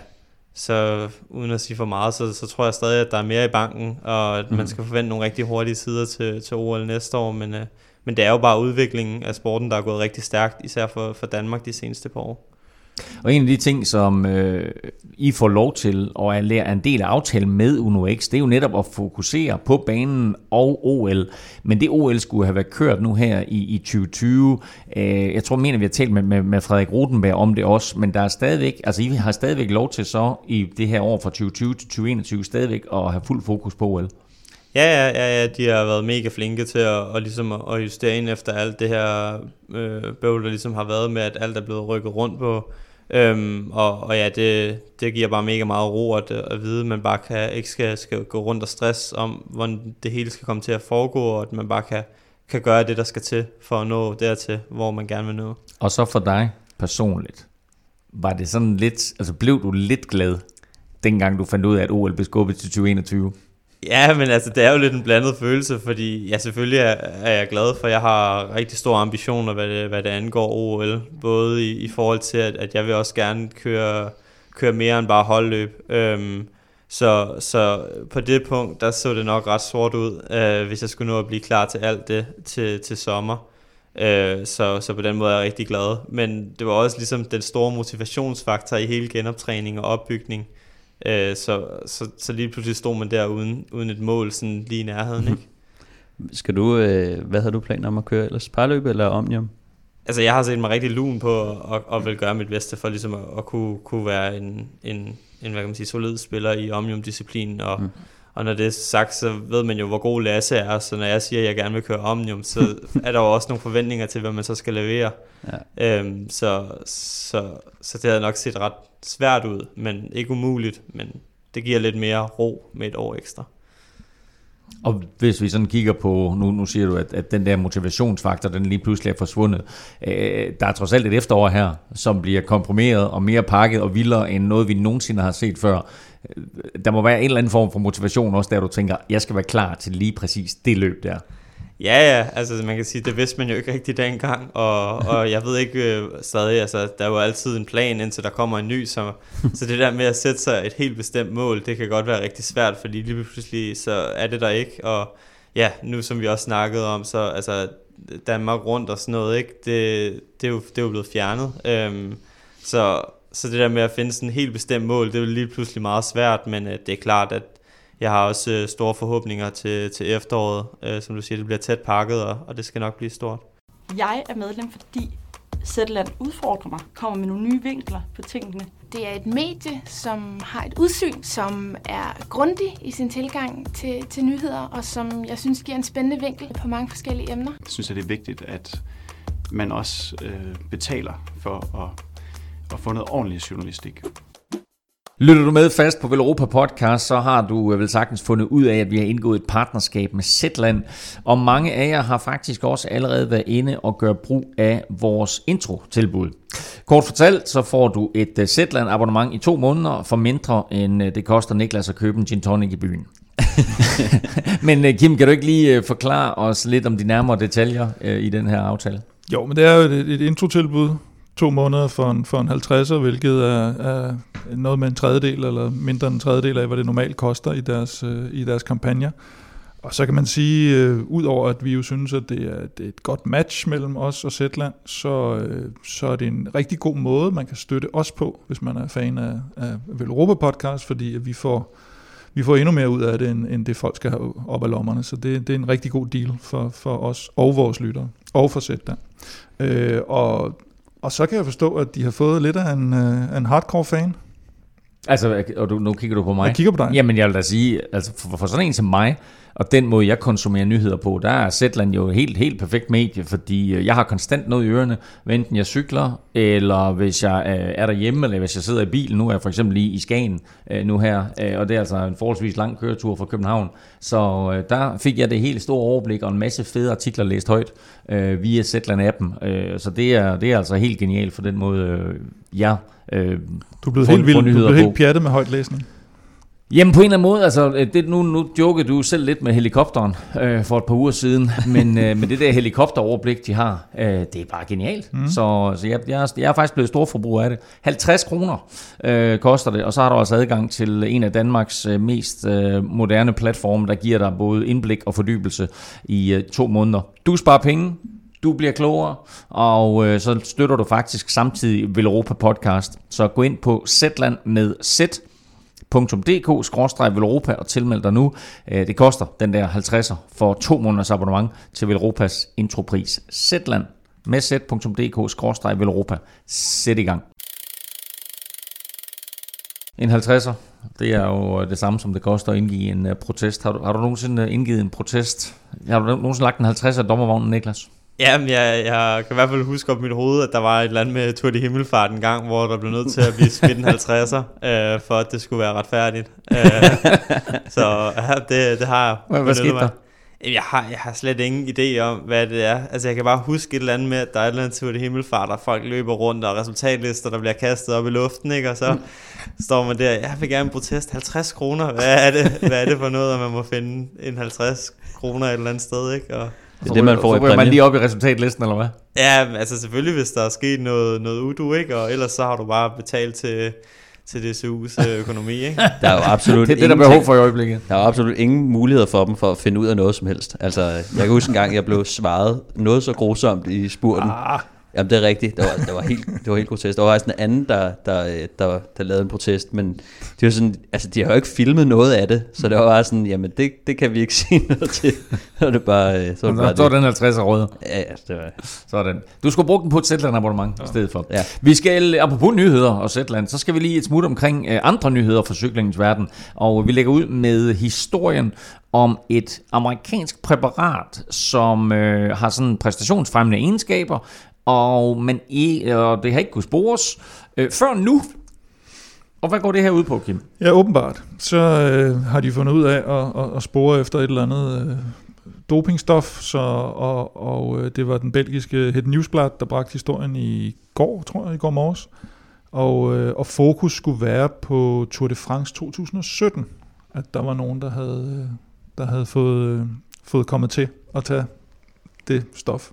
uden at sige for meget, så tror jeg stadig, at der er mere i banken, og at man skal forvente nogle rigtig hurtige tider til OL næste år, men det er jo bare udviklingen af sporten, der er gået rigtig stærkt, især for Danmark de seneste par år. Og en af de ting, som I får lov til at lære en del af aftalen med Uno X, det er jo netop at fokusere på banen og OL. Men det OL skulle have været kørt nu her i 2020. Jeg tror, vi har talt med Frederik Rodenberg om det også, men der er stadigvæk, altså I har stadigvæk lov til så i det her år fra 2020 til 2021 stadigvæk at have fuld fokus på OL. Ja, de har været mega flinke til at justere ind efter alt det her bøvl, der ligesom har været med, at alt er blevet rykket rundt på. Og ja, det giver bare mega meget ro at vide, at man bare ikke skal gå rundt og stress om, hvordan det hele skal komme til at foregå, og at man bare kan gøre det, der skal til for at nå dertil, hvor man gerne vil nå. Og så for dig personligt, var det sådan lidt, altså blev du lidt glad, dengang du fandt ud af, at OL blev skubbet til 2021? Ja, men altså, det er jo lidt en blandet følelse, fordi ja, selvfølgelig er jeg glad for, at jeg har rigtig store ambitioner, hvad det angår OL. Både i forhold til, at jeg vil også gerne køre mere end bare holdløb. Så på det punkt, der så det nok ret sort ud, hvis jeg skulle nå at blive klar til alt det til sommer. Så på den måde er jeg rigtig glad. Men det var også ligesom den store motivationsfaktor i hele genoptræning og opbygning. Så lige pludselig stod man der uden et mål sådan lige i nærheden, ikke? Skal du, hvad havde du planer om at køre ellers? Parløb eller Omnium? Altså jeg har set mig rigtig lun på at vil gøre mit bedste for ligesom at kunne være en hvad kan man sige, solid spiller i Omnium-disciplinen, og når det er sagt, så ved man jo, hvor god Lasse er, så når jeg siger, at jeg gerne vil køre Omnium, så er der jo også nogle forventninger til, hvad man så skal levere. Ja. Så det havde nok set ret svært ud, men ikke umuligt, men det giver lidt mere ro med et år ekstra. Og hvis vi sådan kigger på, nu siger du, at den der motivationsfaktor, den lige pludselig er forsvundet. Der er trods alt et efterår her, som bliver komprimeret og mere pakket og vildere end noget, vi nogensinde har set før. Der må være en eller anden form for motivation også, der du tænker, jeg skal være klar til lige præcis det løb der. Ja, altså man kan sige, det vidste man jo ikke rigtig dengang, og jeg ved ikke stadig, altså der er jo altid en plan, indtil der kommer en ny, så det der med at sætte sig et helt bestemt mål, det kan godt være rigtig svært, fordi lige pludselig så er det der ikke, og ja, nu som vi også snakkede om, så altså Danmark rundt og sådan noget, ikke, det er jo blevet fjernet, så det der med at finde sådan et helt bestemt mål, det er jo lige pludselig meget svært, men det er klart, at jeg har også store forhåbninger til efteråret. Som du siger, det bliver tæt pakket, og det skal nok blive stort. Jeg er medlem, fordi Zetland udfordrer mig, kommer med nogle nye vinkler på tingene. Det er et medie, som har et udsyn, som er grundig i sin tilgang til nyheder, og som jeg synes giver en spændende vinkel på mange forskellige emner. Jeg synes, at det er vigtigt, at man også betaler for at få noget ordentlig journalistik. Lytter du med fast på Velropa Podcast, så har du vel sagtens fundet ud af, at vi har indgået et partnerskab med Zetland. Og mange af jer har faktisk også allerede været inde og gøre brug af vores intro-tilbud. Kort fortalt, så får du et Zetland abonnement i 2 måneder for mindre, end det koster Niklas at købe en gin tonic i byen. Men Kim, kan du ikke lige forklare os lidt om de nærmere detaljer i den her aftale? Jo, men det er jo et intro-tilbud. 2 måneder for en 50'er, hvilket er noget med en tredjedel, eller mindre end en tredjedel af, hvad det normalt koster i deres kampagner. Og så kan man sige, udover at vi jo synes, at det er et godt match mellem os og Zetland, så er det en rigtig god måde, man kan støtte os på, hvis man er fan af Velropa Podcast, fordi at vi får endnu mere ud af det, end det folk skal have op af lommerne. Så det er en rigtig god deal for os og vores lyttere, og for Zetland. Og så kan jeg forstå, at de har fået lidt af en hardcore fan. Altså, og nu kigger du på mig. Jeg kigger på dig. Jamen, jeg vil da sige, altså for sådan en som mig, og den måde, jeg konsumerer nyheder på, der er Zetland jo helt perfekt medie, fordi jeg har konstant noget i ørerne, enten jeg cykler, eller hvis jeg er derhjemme, eller hvis jeg sidder i bilen. Nu er jeg for eksempel lige i Skagen nu her, og det er altså en forholdsvis lang køretur fra København. Så der fik jeg det helt store overblik og en masse fede artikler læst højt via Zetland-appen. Så det er altså helt genialt for den måde, jeg du er blevet helt vild, du er blevet helt pjattet med højt læsning. Jamen på en eller anden måde, altså nu jokede du selv lidt med helikopteren for et par uger siden, men det der helikopteroverblik, de har, det er bare genialt. Så jeg er faktisk blevet storforbruger af det. 50 kroner koster det, og så har du også adgang til en af Danmarks mest moderne platforme, der giver dig både indblik og fordybelse i 2 måneder. Du sparer penge, du bliver klogere, og så støtter du faktisk samtidig Velropa Podcast. Så gå ind på Zetland med .dk/Velropa og tilmeld dig nu. Det koster den der 50'er for 2 måneders abonnement til Velropas intropris. Zetland med .dk/Velropa. Sæt i gang. En 50'er, det er jo det samme, som det koster at indgive en protest. Har du nogensinde indgivet en protest? Har du nogensinde lagt en 50'er i dommervognen, Niklas? Jamen, jeg kan i hvert fald huske op i mit hoved, at der var et eller andet med Tour de Himmelfart en gang, hvor der blev nødt til at blive smidt en 50'er, for at det skulle være retfærdigt. Så ja, det har jeg. Hvad skete der? Jeg har slet ingen idé om, hvad det er. Altså, jeg kan bare huske et eller andet med, at der er et eller andet Tour de Himmelfart, og folk løber rundt, og resultatlister, der bliver kastet op i luften, ikke? Og så står man der, jeg vil gerne protest 50 kroner. Hvad er det for noget, at man må finde en 50 kroner et eller andet sted, ikke? Og det er det, man får i præmie. Man lige op i resultatlisten, eller hvad? Ja, altså selvfølgelig, hvis der er sket noget udu, ikke? Og ellers så har du bare betalt til DCU's økonomi, ikke? Der er jo absolut det er det, der behov for i øjeblikket. Der er jo absolut ingen muligheder for dem for at finde ud af noget som helst. Altså, jeg kan huske en gang, jeg blev svaret noget så grusomt i spurten. Jamen, det er rigtigt. Det var helt grotesk. Der var faktisk en anden, der lavede en protest, men det var sådan, altså, de har jo ikke filmet noget af det, så det var bare sådan, jamen, det kan vi ikke sige noget til. Så det bare, så var den 50 rød. Ja, det var sådan. Du skulle bruge den på et Zetland abonnement i stedet for. Ja. Vi skal, apropos nyheder og Zetland, så skal vi lige et smut omkring andre nyheder fra cyklingens verden, og vi lægger ud med historien om et amerikansk præparat, som har sådan præstationsfremmende egenskaber, og det har ikke kunnet spores før nu. Og hvad går det her ud på, Kim? Ja, åbenbart. Så har de fundet ud af at spore efter et eller andet dopingstof, og det var den belgiske Het Nieuwsblad, der bragte historien i går morges. Og fokus skulle være på Tour de France 2017, at der var nogen, der havde fået kommet til at tage det stof.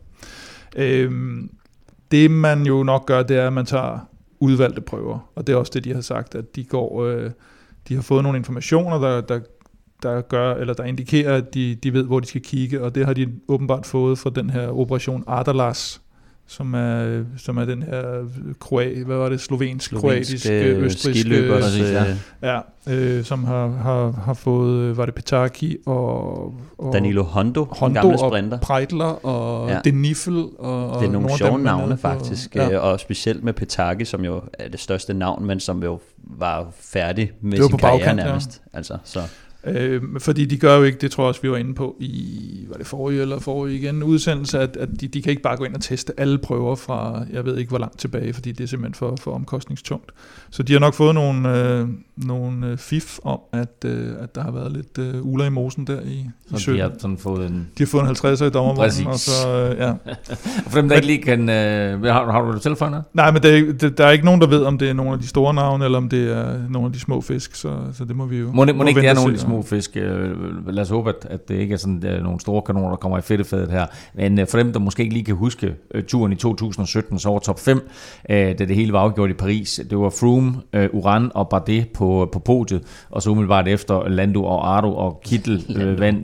Det man jo nok gør, det er, at man tager udvalgte prøver, og det er også det, de har sagt, at de har fået nogle informationer, der gør, eller der indikerer, at de ved, hvor de skal kigge, og det har de åbenbart fået fra den her operation Adalas, som er den her slovensk-kroatiske, østrigske, som har fået, var det Petaki og Danilo Hondo, den gamle sprinter. Og Preitler og Denifel. Og det er nogle sjove navne faktisk, og specielt med Petaki, som jo er det største navn, men som jo var færdig med sin karriere nærmest. Ja. Altså, så. Fordi de gør jo ikke, det tror jeg også vi var inde på var det forrige igen udsendelse, at de kan ikke bare gå ind og teste alle prøver fra, jeg ved ikke hvor langt tilbage, fordi det er simpelthen for omkostningstungt. Så de har nok fået nogle fif om, at der har været lidt uler i mosen der i søen. De har sådan fået en 50'er i dommervognen. Og så, ja. For dem der ikke lige kan, har du det telefoner? Nej, men der er ikke nogen, der ved, om det er nogle af de store navne, eller om det er nogle af de små fisk, så det må vi jo. Må ikke det er nogle af de små fisk? Lad os håbe, at det ikke er sådan nogle store kanoner, der kommer i fedtefadet her. Men for dem, der måske ikke lige kan huske turen i 2017, så var top 5, da det hele var afgjort i Paris. Det var Froome, Uran og Bardet på podiet, og så umiddelbart efter Lando og Ardu, og Kittel vandt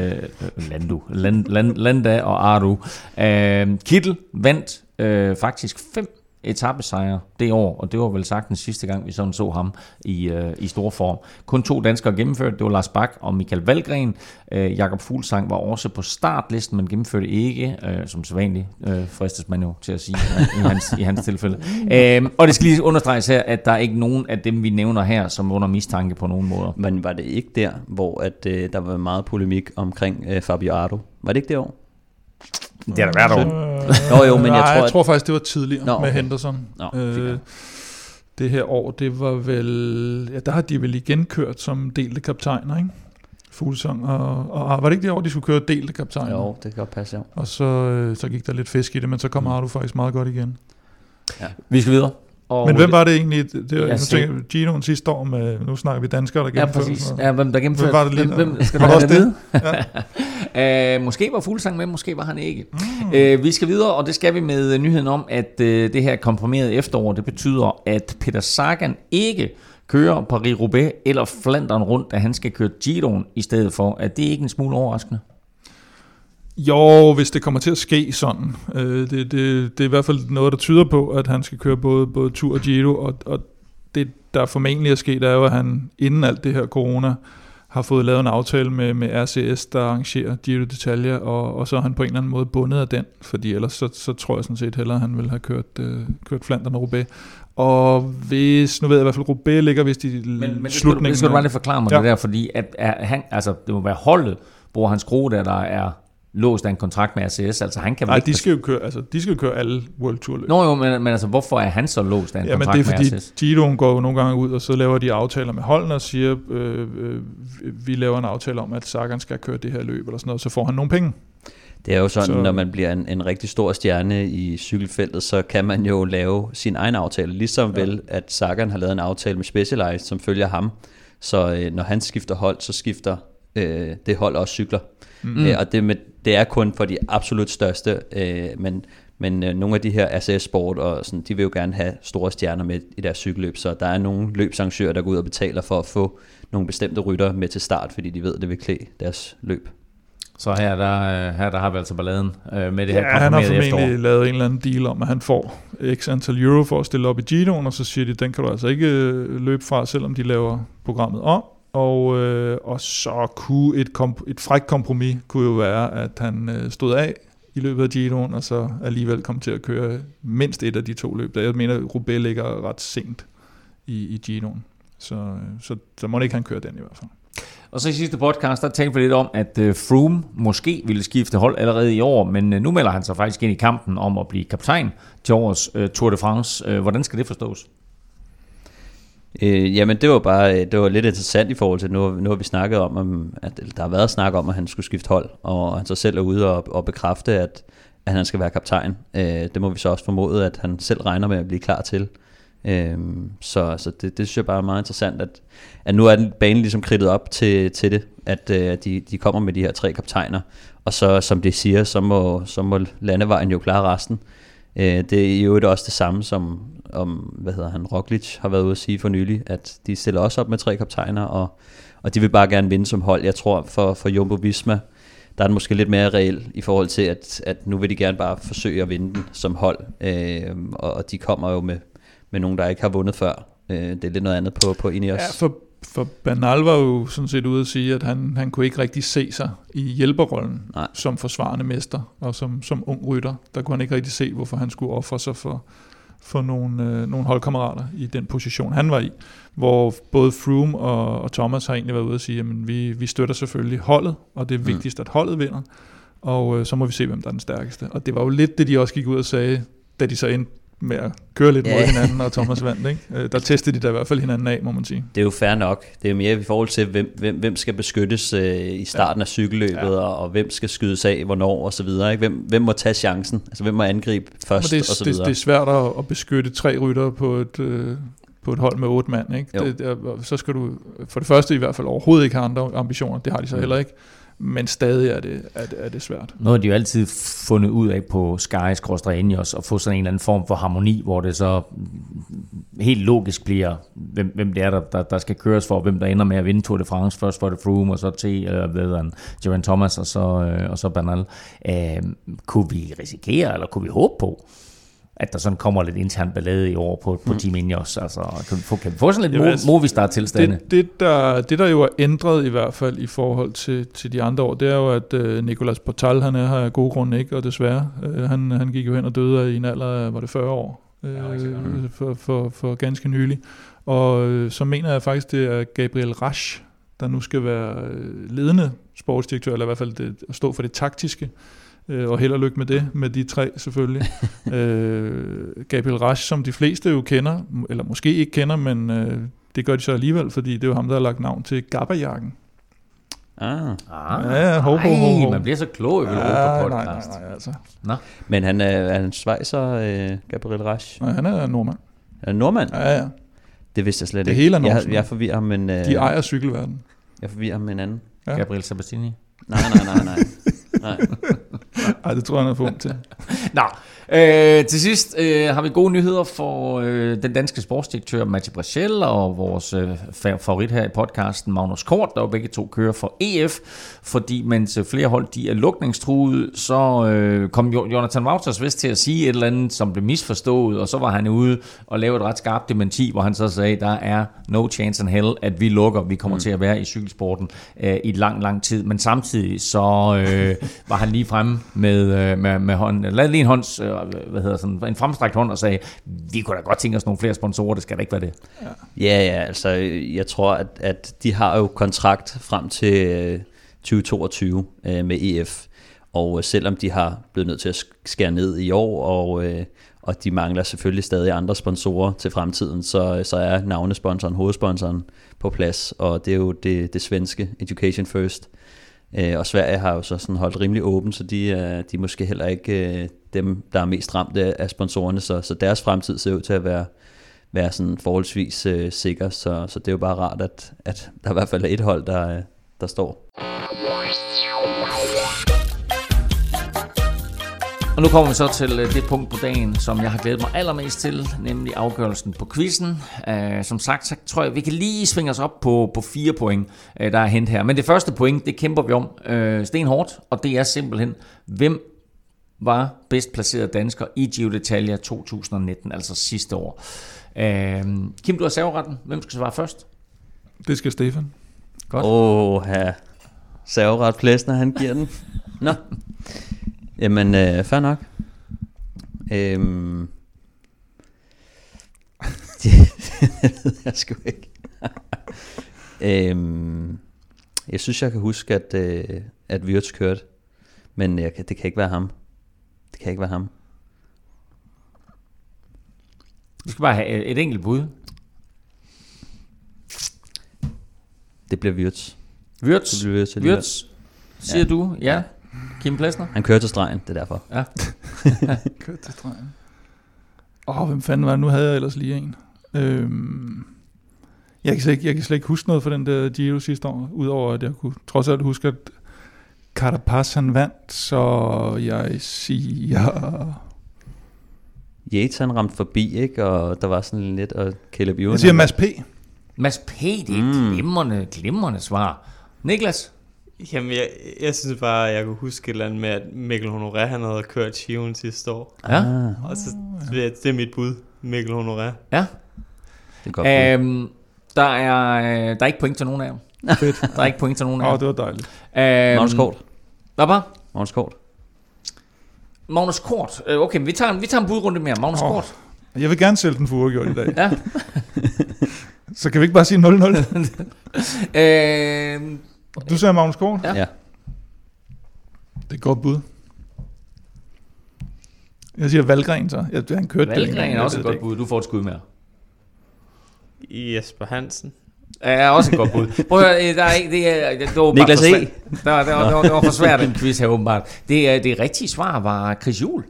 Landa og Ardu. Kittel vandt faktisk 5 etapesejre det år, og det var vel sagt den sidste gang, vi sådan så ham i stor form. Kun 2 danskere gennemførte, det var Lars Bak og Michael Valgren. Jakob Fuglsang var også på startlisten, men gennemførte ikke, som sædvanligt fristes man jo til at sige i hans tilfælde. Og det skal lige understreges her, at der er ikke nogen af dem, vi nævner her, som er under mistanke på nogen måder. Men var det ikke der, hvor at, der var meget polemik omkring Fabio Ardo? Var det ikke det år? Det er da hvert år. Jo, men jeg tror faktisk, det var tidligere med Henderson. Det her år, det var vel. Ja, der har de vel igen kørt som delte kaptajner, ikke? Fuglsang og var det ikke det år, de skulle køre delte kaptajner? Jo, det kan godt passe, ja. Og så gik der lidt fisk i det, men så kom Ardu faktisk meget godt igen. Ja. Vi skal videre. Men hvem var det egentlig? Ginoen sidste år med, nu snakker vi danskere, der gennemførte. Ja, præcis. Ja, hvem der gennemførte. Hvem var det lige? Hvem skal du have det? Ja. Måske var Fuglsang med, måske var han ikke. Vi skal videre, og det skal vi med nyheden om, at det her komprimerede efterår, det betyder, at Peter Sagan ikke kører Paris-Roubaix eller Flandern rundt, at han skal køre Giroen i stedet for. Er det ikke en smule overraskende? Jo, hvis det kommer til at ske sådan. Det er i hvert fald noget, der tyder på, at han skal køre både Tour og Giro, og det, der formentlig er sket, er jo, at han inden alt det her corona har fået lavet en aftale med RCS, der arrangerer Giro d'Italia, og så er han på en eller anden måde bundet af den, fordi ellers så tror jeg sådan set hellere, at han ville have kørt Flandern og Roubaix. Og hvis, nu ved jeg i hvert fald, Roubaix ligger vist i slutningen. Det skal du bare lige forklare mig det der, fordi at han, altså, det må være holdet, hvor hans skrue der er låst af en kontrakt med RCS, altså han kan Nej, de skal jo køre alle World Tour løb. Nå jo, men altså hvorfor er han så låst af en kontrakt med RCS? Det er fordi Giroen går jo nogle gange ud, og så laver de aftaler med holdene og siger, vi laver en aftale om, at Sagan skal køre det her løb, eller sådan noget, så får han nogle penge. Det er jo sådan, når man bliver en rigtig stor stjerne i cykelfeltet, så kan man jo lave sin egen aftale, ligesom vel, at Sagan har lavet en aftale med Specialized, som følger ham. Så når han skifter hold, så skifter det hold også cykler. Og det er kun for de absolut største, men nogle af de her RCS Sport, og sådan, de vil jo gerne have store stjerner med i deres cykelløb, så der er nogle løbsarrangører, der går ud og betaler for at få nogle bestemte rytter med til start, fordi de ved, det vil klæde deres løb. Så her der har vi altså balladen med det her. Ja, han har formentlig lavet en eller anden deal om, at han får x antal euro for at stille op i Giroen, og så siger de, den kan du altså ikke løbe fra, selvom de laver programmet om. Og så kunne et frækt kompromis kunne jo være, at han stod af i løbet af Giroen, og så alligevel kom til at køre mindst et af de 2 løb. Jeg mener, Roubaix ligger ret sent i Giroen. Så må ikke han køre den i hvert fald. Og så i sidste podcast, der tænkte vi lidt om, at Froome måske ville skifte hold allerede i år, men nu melder han sig faktisk ind i kampen om at blive kaptajn til årets Tour de France. Hvordan skal det forstås? Jamen det var lidt interessant i forhold til, nu har vi snakket om, at der har været snak om, at han skulle skifte hold, og han så selv er ude og bekræfte, at han skal være kaptajn. Det må vi så også formode, at han selv regner med at blive klar til. Så det synes jeg bare er meget interessant, at nu er banen ligesom kridtet op til det, at de kommer med de her 3 kaptajner, og så som det siger, så må landevejen jo klare resten. Det er jo også det samme som Roglic har været ude at sige for nylig, at de stiller også op med 3 kaptajner, og de vil bare gerne vinde som hold. Jeg tror for Jumbo Visma, der er den måske lidt mere reel i forhold til, at nu vil de gerne bare forsøge at vinde den som hold, og de kommer jo med nogen, der ikke har vundet før. Det er lidt noget andet på Ineos. Ja, for Bernal var jo sådan set ude at sige, at han kunne ikke rigtig se sig i hjælperrollen som forsvarende mester, og som ung rytter. Der kunne han ikke rigtig se, hvorfor han skulle ofre sig for nogle holdkammerater i den position, han var i. Hvor både Froome og Thomas har egentlig været ude at sige, at vi støtter selvfølgelig holdet, og det er vigtigst, at holdet vinder. Og så må vi se, hvem der er den stærkeste. Og det var jo lidt det, de også gik ud og sagde, da de så endte med at køre lidt mod hinanden, og Thomas vandt, ikke? Der testede de da i hvert fald hinanden af, må man sige. Det er jo fair nok. Det er jo mere i forhold til, hvem skal beskyttes i starten af cykelløbet, og hvem skal skydes af, hvornår, og så videre. Ikke? Hvem må tage chancen? Altså, hvem må angribe først, og så videre. Det er svært at beskytte 3 ryttere på et hold med 8 mand, ikke? Så skal du for det første i hvert fald overhovedet ikke have andre ambitioner. Det har de så heller ikke. Men stadig er det svært. Noget har de jo altid fundet ud af på Sky/Ineos at få sådan en eller anden form for harmoni, hvor det så helt logisk bliver, hvem det er, der skal køres for, hvem der ender med at vinde Tour de France. Først for det Froome, og så Geraint Thomas, og så Bernal. Kunne vi risikere, eller kunne vi håbe på, at der sådan kommer lidt intern ballade i år på Team Ineos? Altså, kan vi få sådan lidt Movistar-tilstande? Det der jo er ændret i hvert fald i forhold til de andre år, det er jo, at Nicolas Portal, han er her af gode grunde ikke, og desværre, han gik jo hen og døde i en alder af, var det 40 år, for ganske nylig. Og så mener jeg faktisk, det er Gabriel Rasch, der nu skal være ledende sportsdirektør, eller i hvert fald stå for det taktiske. Og held og lykke med det, med de 3 selvfølgelig. Gabriel Rasch, som de fleste jo kender, eller måske ikke kender, men det gør de så alligevel, fordi det er jo ham, der har lagt navn til Gabba-jakken. Ja, man bliver så klog i Europa-podcast. Nej, altså. Nå. Men han er en schweizer, Gabriel Rasch? Nej, han er nordmand. Er nordmand? Ja. Det vidste jeg slet ikke. Det hele er norsk. Jeg forvirrer ham, men... De ejer cykelverden. Jeg forvirrer ham med en anden. Ja. Gabriel Sabatini? Nej. Ej, det tror jeg, han er for til. Nå, til sidst har vi gode nyheder for den danske sportsdirektør Mathieu Brechel og vores favorit her i podcasten, Magnus Kort, der jo begge 2 kører for EF, fordi mens flere hold de er lukningstruede, så kom Jonathan Wouters vist til at sige et eller andet, som blev misforstået, og så var han ude og lavede et ret skarpt dementi, hvor han så sagde, der er no chance in hell, at vi lukker, vi kommer til at være i cykelsporten i lang tid, men samtidig så var han lige fremme med hånden, lavede lige en fremstrakt hånd og sagde, vi kunne da godt tænke os nogle flere sponsorer, det skal da ikke være det. Ja, altså jeg tror, at de har jo kontrakt frem til 2022 med EF, Og selvom de har blevet nødt til at skære ned i år, og de mangler selvfølgelig stadig andre sponsorer til fremtiden, så er navnesponsoren, hovedsponsoren på plads, og det er jo det svenske Education First. Og Sverige har jo så sådan holdt rimelig åben, så de er måske heller ikke dem, der er mest ramt af sponsorerne, så deres fremtid ser ud til at være sådan forholdsvis sikker, så det er jo bare rart, at der i hvert fald er et hold, der står. Og nu kommer vi så til det punkt på dagen, som jeg har glædet mig allermest til, nemlig afgørelsen på quizzen. Som sagt, så tror jeg, vi kan lige svinge os op på 4 point, der er hentet her. Men det første point, det kæmper vi om stenhårdt, og det er simpelthen, hvem var bedst placeret dansker i Giro d'Italia 2019, altså sidste år. Kim, du har serveretten. Hvem skal svare først? Det skal Stefan. Godt. Serveret Plesner, han giver den. Nå. Jamen, fair nok. Det ved jeg sgu ikke. Jeg synes, jeg kan huske, at Wirtz kørte. Men det kan ikke være ham. Det kan ikke være ham. Vi skal bare have et enkelt bud. Det bliver Wirtz. Wirtz, siger du? Ja. Kim Plesner? Han kører til stregen, det er derfor. Ja. Kører til stregen. Hvem fanden var det? Nu havde jeg ellers lige en. Jeg kan slet ikke huske noget fra den der Giro sidste år, udover at jeg kunne trods alt huske, at Carapaz han vandt, så jeg siger... Yates han ramte forbi, ikke? Og der var sådan lidt, og Caleb Ewan... Jeg siger Mads P. Mads P, det er et glimrende svar. Niklas? Jamen, jeg synes bare, jeg kunne huske et eller andet med, at Mikkel Honoré, han havde kørt Giroen sidste år. Ja. Og så det er mit bud, Mikkel Honoré. Ja. Det er godt bud. Der er ikke point til nogen af jer. Fedt. Der er ikke point til nogen af jer. Det var dejligt. Magnus Kort. Hvad bare? Magnus Kort. Magnus Kort. Okay, vi tager en budrunde mere. Magnus Kort. Jeg vil gerne sælge den for uafgjort i dag. Ja. Så kan vi ikke bare sige 0-0? Du siger Magnus Kort? Ja. Ja. Det er et godt bud. Jeg siger Valgren så. Han kørte Valgren er også et godt bud. Du får et skud mere. Jesper Hansen. Er også et godt bud. Prøv at høre, der er ikke, det var Niklas E. Det var for svært den quiz her åbenbart. Det rigtige svar var Chris Juhl.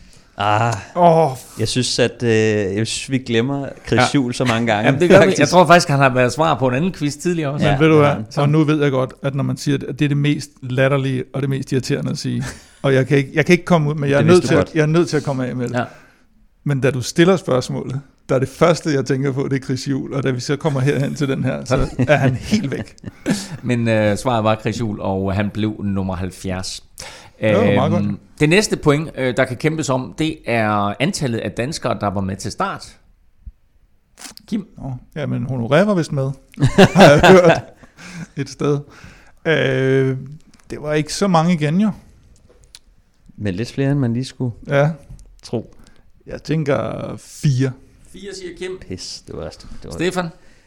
Jeg synes, vi glemmer Chris Juhl så mange gange. Jamen, det gør vi. Jeg tror faktisk, han har været svar på en anden quiz tidligere også. Men ved du hvad, og nu ved jeg godt, at når man siger, at det er det mest latterlige og det mest irriterende at sige, og jeg kan ikke komme ud, men jeg er nødt til at komme af med det. Ja. Men da du stiller spørgsmålet, der er det første, jeg tænker på, det er Chris Juhl, og da vi så kommer herhen til den her, så er han helt væk. Men svaret var Chris Juhl, og han blev nummer 70. Det næste point, der kan kæmpes om, det er antallet af danskere, der var med til start. Kim? Ja, men Honoré var vist med, har jeg hørt et sted. Det var ikke så mange igen, jo. Men lidt flere, end man lige skulle tro. Jeg tænker 4. 4 siger Kim. Pis, det var Stefan?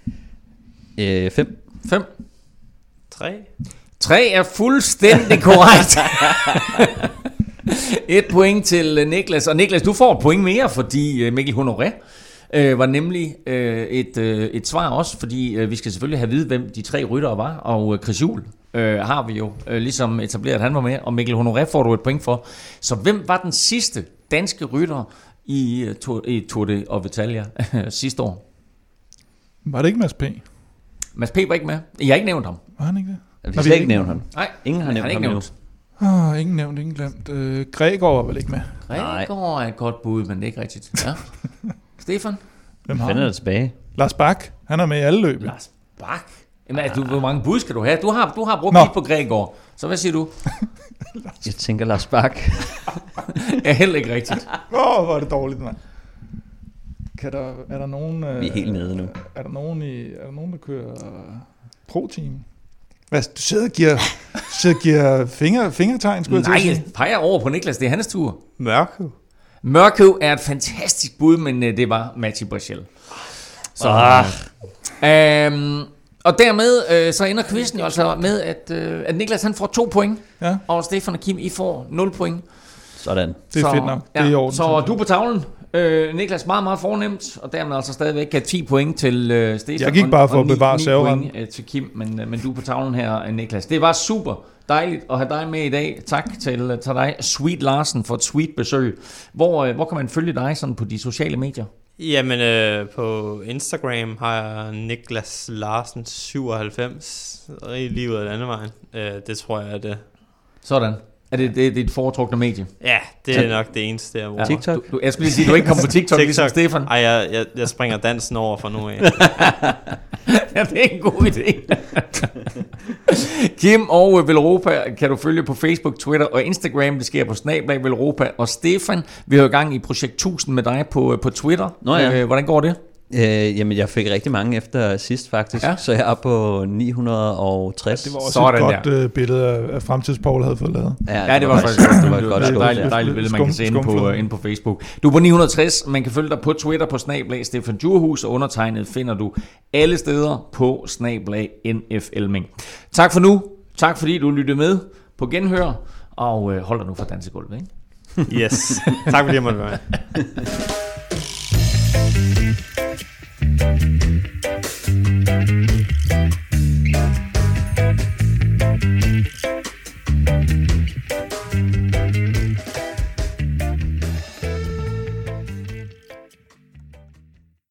5. 5. 3. 3 er fuldstændig korrekt. 1 point til Niklas. Og Niklas, du får et point mere, fordi Mikkel Honoré var nemlig et svar også, fordi vi skal selvfølgelig have vide, hvem de 3 ryttere var. Og Chris Juhl har vi jo ligesom etableret, at han var med, og Mikkel Honoré får du et point for. Så hvem var den sidste danske rytter i Tour de Italia sidste år? Var det ikke Mads P? Mads P var ikke med. Jeg har ikke nævnt ham. Var han ikke det? Vi har ikke nævnt ham. Nej, ingen har nævnt ham endnu. Ingen nævnt, ingen glemt. Gregor var vel ikke med? Gregor er et godt bud, men det er ikke rigtigt. Ja. Stefan? Hvem er der tilbage? Lars Bak. Han er med i alle løb. Lars Bak? Jamen, hvor mange bud skal du have? Du har brugt lidt på Gregor. Så hvad siger du? Jeg tænker Lars Bak. Er heller ikke rigtigt. Hvor er det dårligt, mand. Er der nogen... Vi er helt nede nu. Er der nogen, der kører pro-team? Hvad, du sidder og giver fingertegn, skulle jeg til at sige? Nej, jeg peger over på Niklas, det er hans tur. Mørkøv er et fantastisk bud, men det var Mathieu Brechel. Så, Og dermed så ender quizzen jo altså med, at Niklas han får 2 point, og Stefan og Kim, I får 0 point. Sådan. Det er fedt nok. Det er i orden. Så du er på tavlen. Niklas, meget, meget fornemt, og dermed altså stadigvæk gav 10 point til Stefan. Jeg gik bare for at bevare serveretten. Til Kim, men du er på tavlen her, Niklas. Det var super dejligt at have dig med i dag. Tak til dig, Sweet Larsen, for et sweet besøg. Hvor kan man følge dig sådan på de sociale medier? Jamen, på Instagram har jeg Niklas Larsen 97, lige ud af landevejen. Det tror jeg er det. Sådan. Er det dit foretrukne medie? Ja, det er nok det eneste, jeg bruger. TikTok? Jeg skulle lige sige, at du ikke kom på TikTok, ligesom Stefan. Ej, jeg springer dansen over for nu af. Ja, det er en god idé. Kim og Velropa kan du følge på Facebook, Twitter og Instagram. Det sker på @Velropa. Og Stefan, vi har i gang i projekt 1000 med dig på Twitter. Nå ja. Hvordan går det? Jamen, jeg fik rigtig mange efter sidst faktisk, så jeg er på 960. Det var også et godt billede af Fremtidspaul havde fået lavet. Ja, det var faktisk det var et godt dejligt billede, man kan se inde på Facebook. Du er på 960, man kan følge dig på Twitter på @Stefan Djurhus, og undertegnet finder du alle steder på @NFLming. Tak for nu, tak fordi du lyttede med på Genhør, og hold dig nu fra dansegulvet, ikke? Yes, tak fordi jeg måtte være med.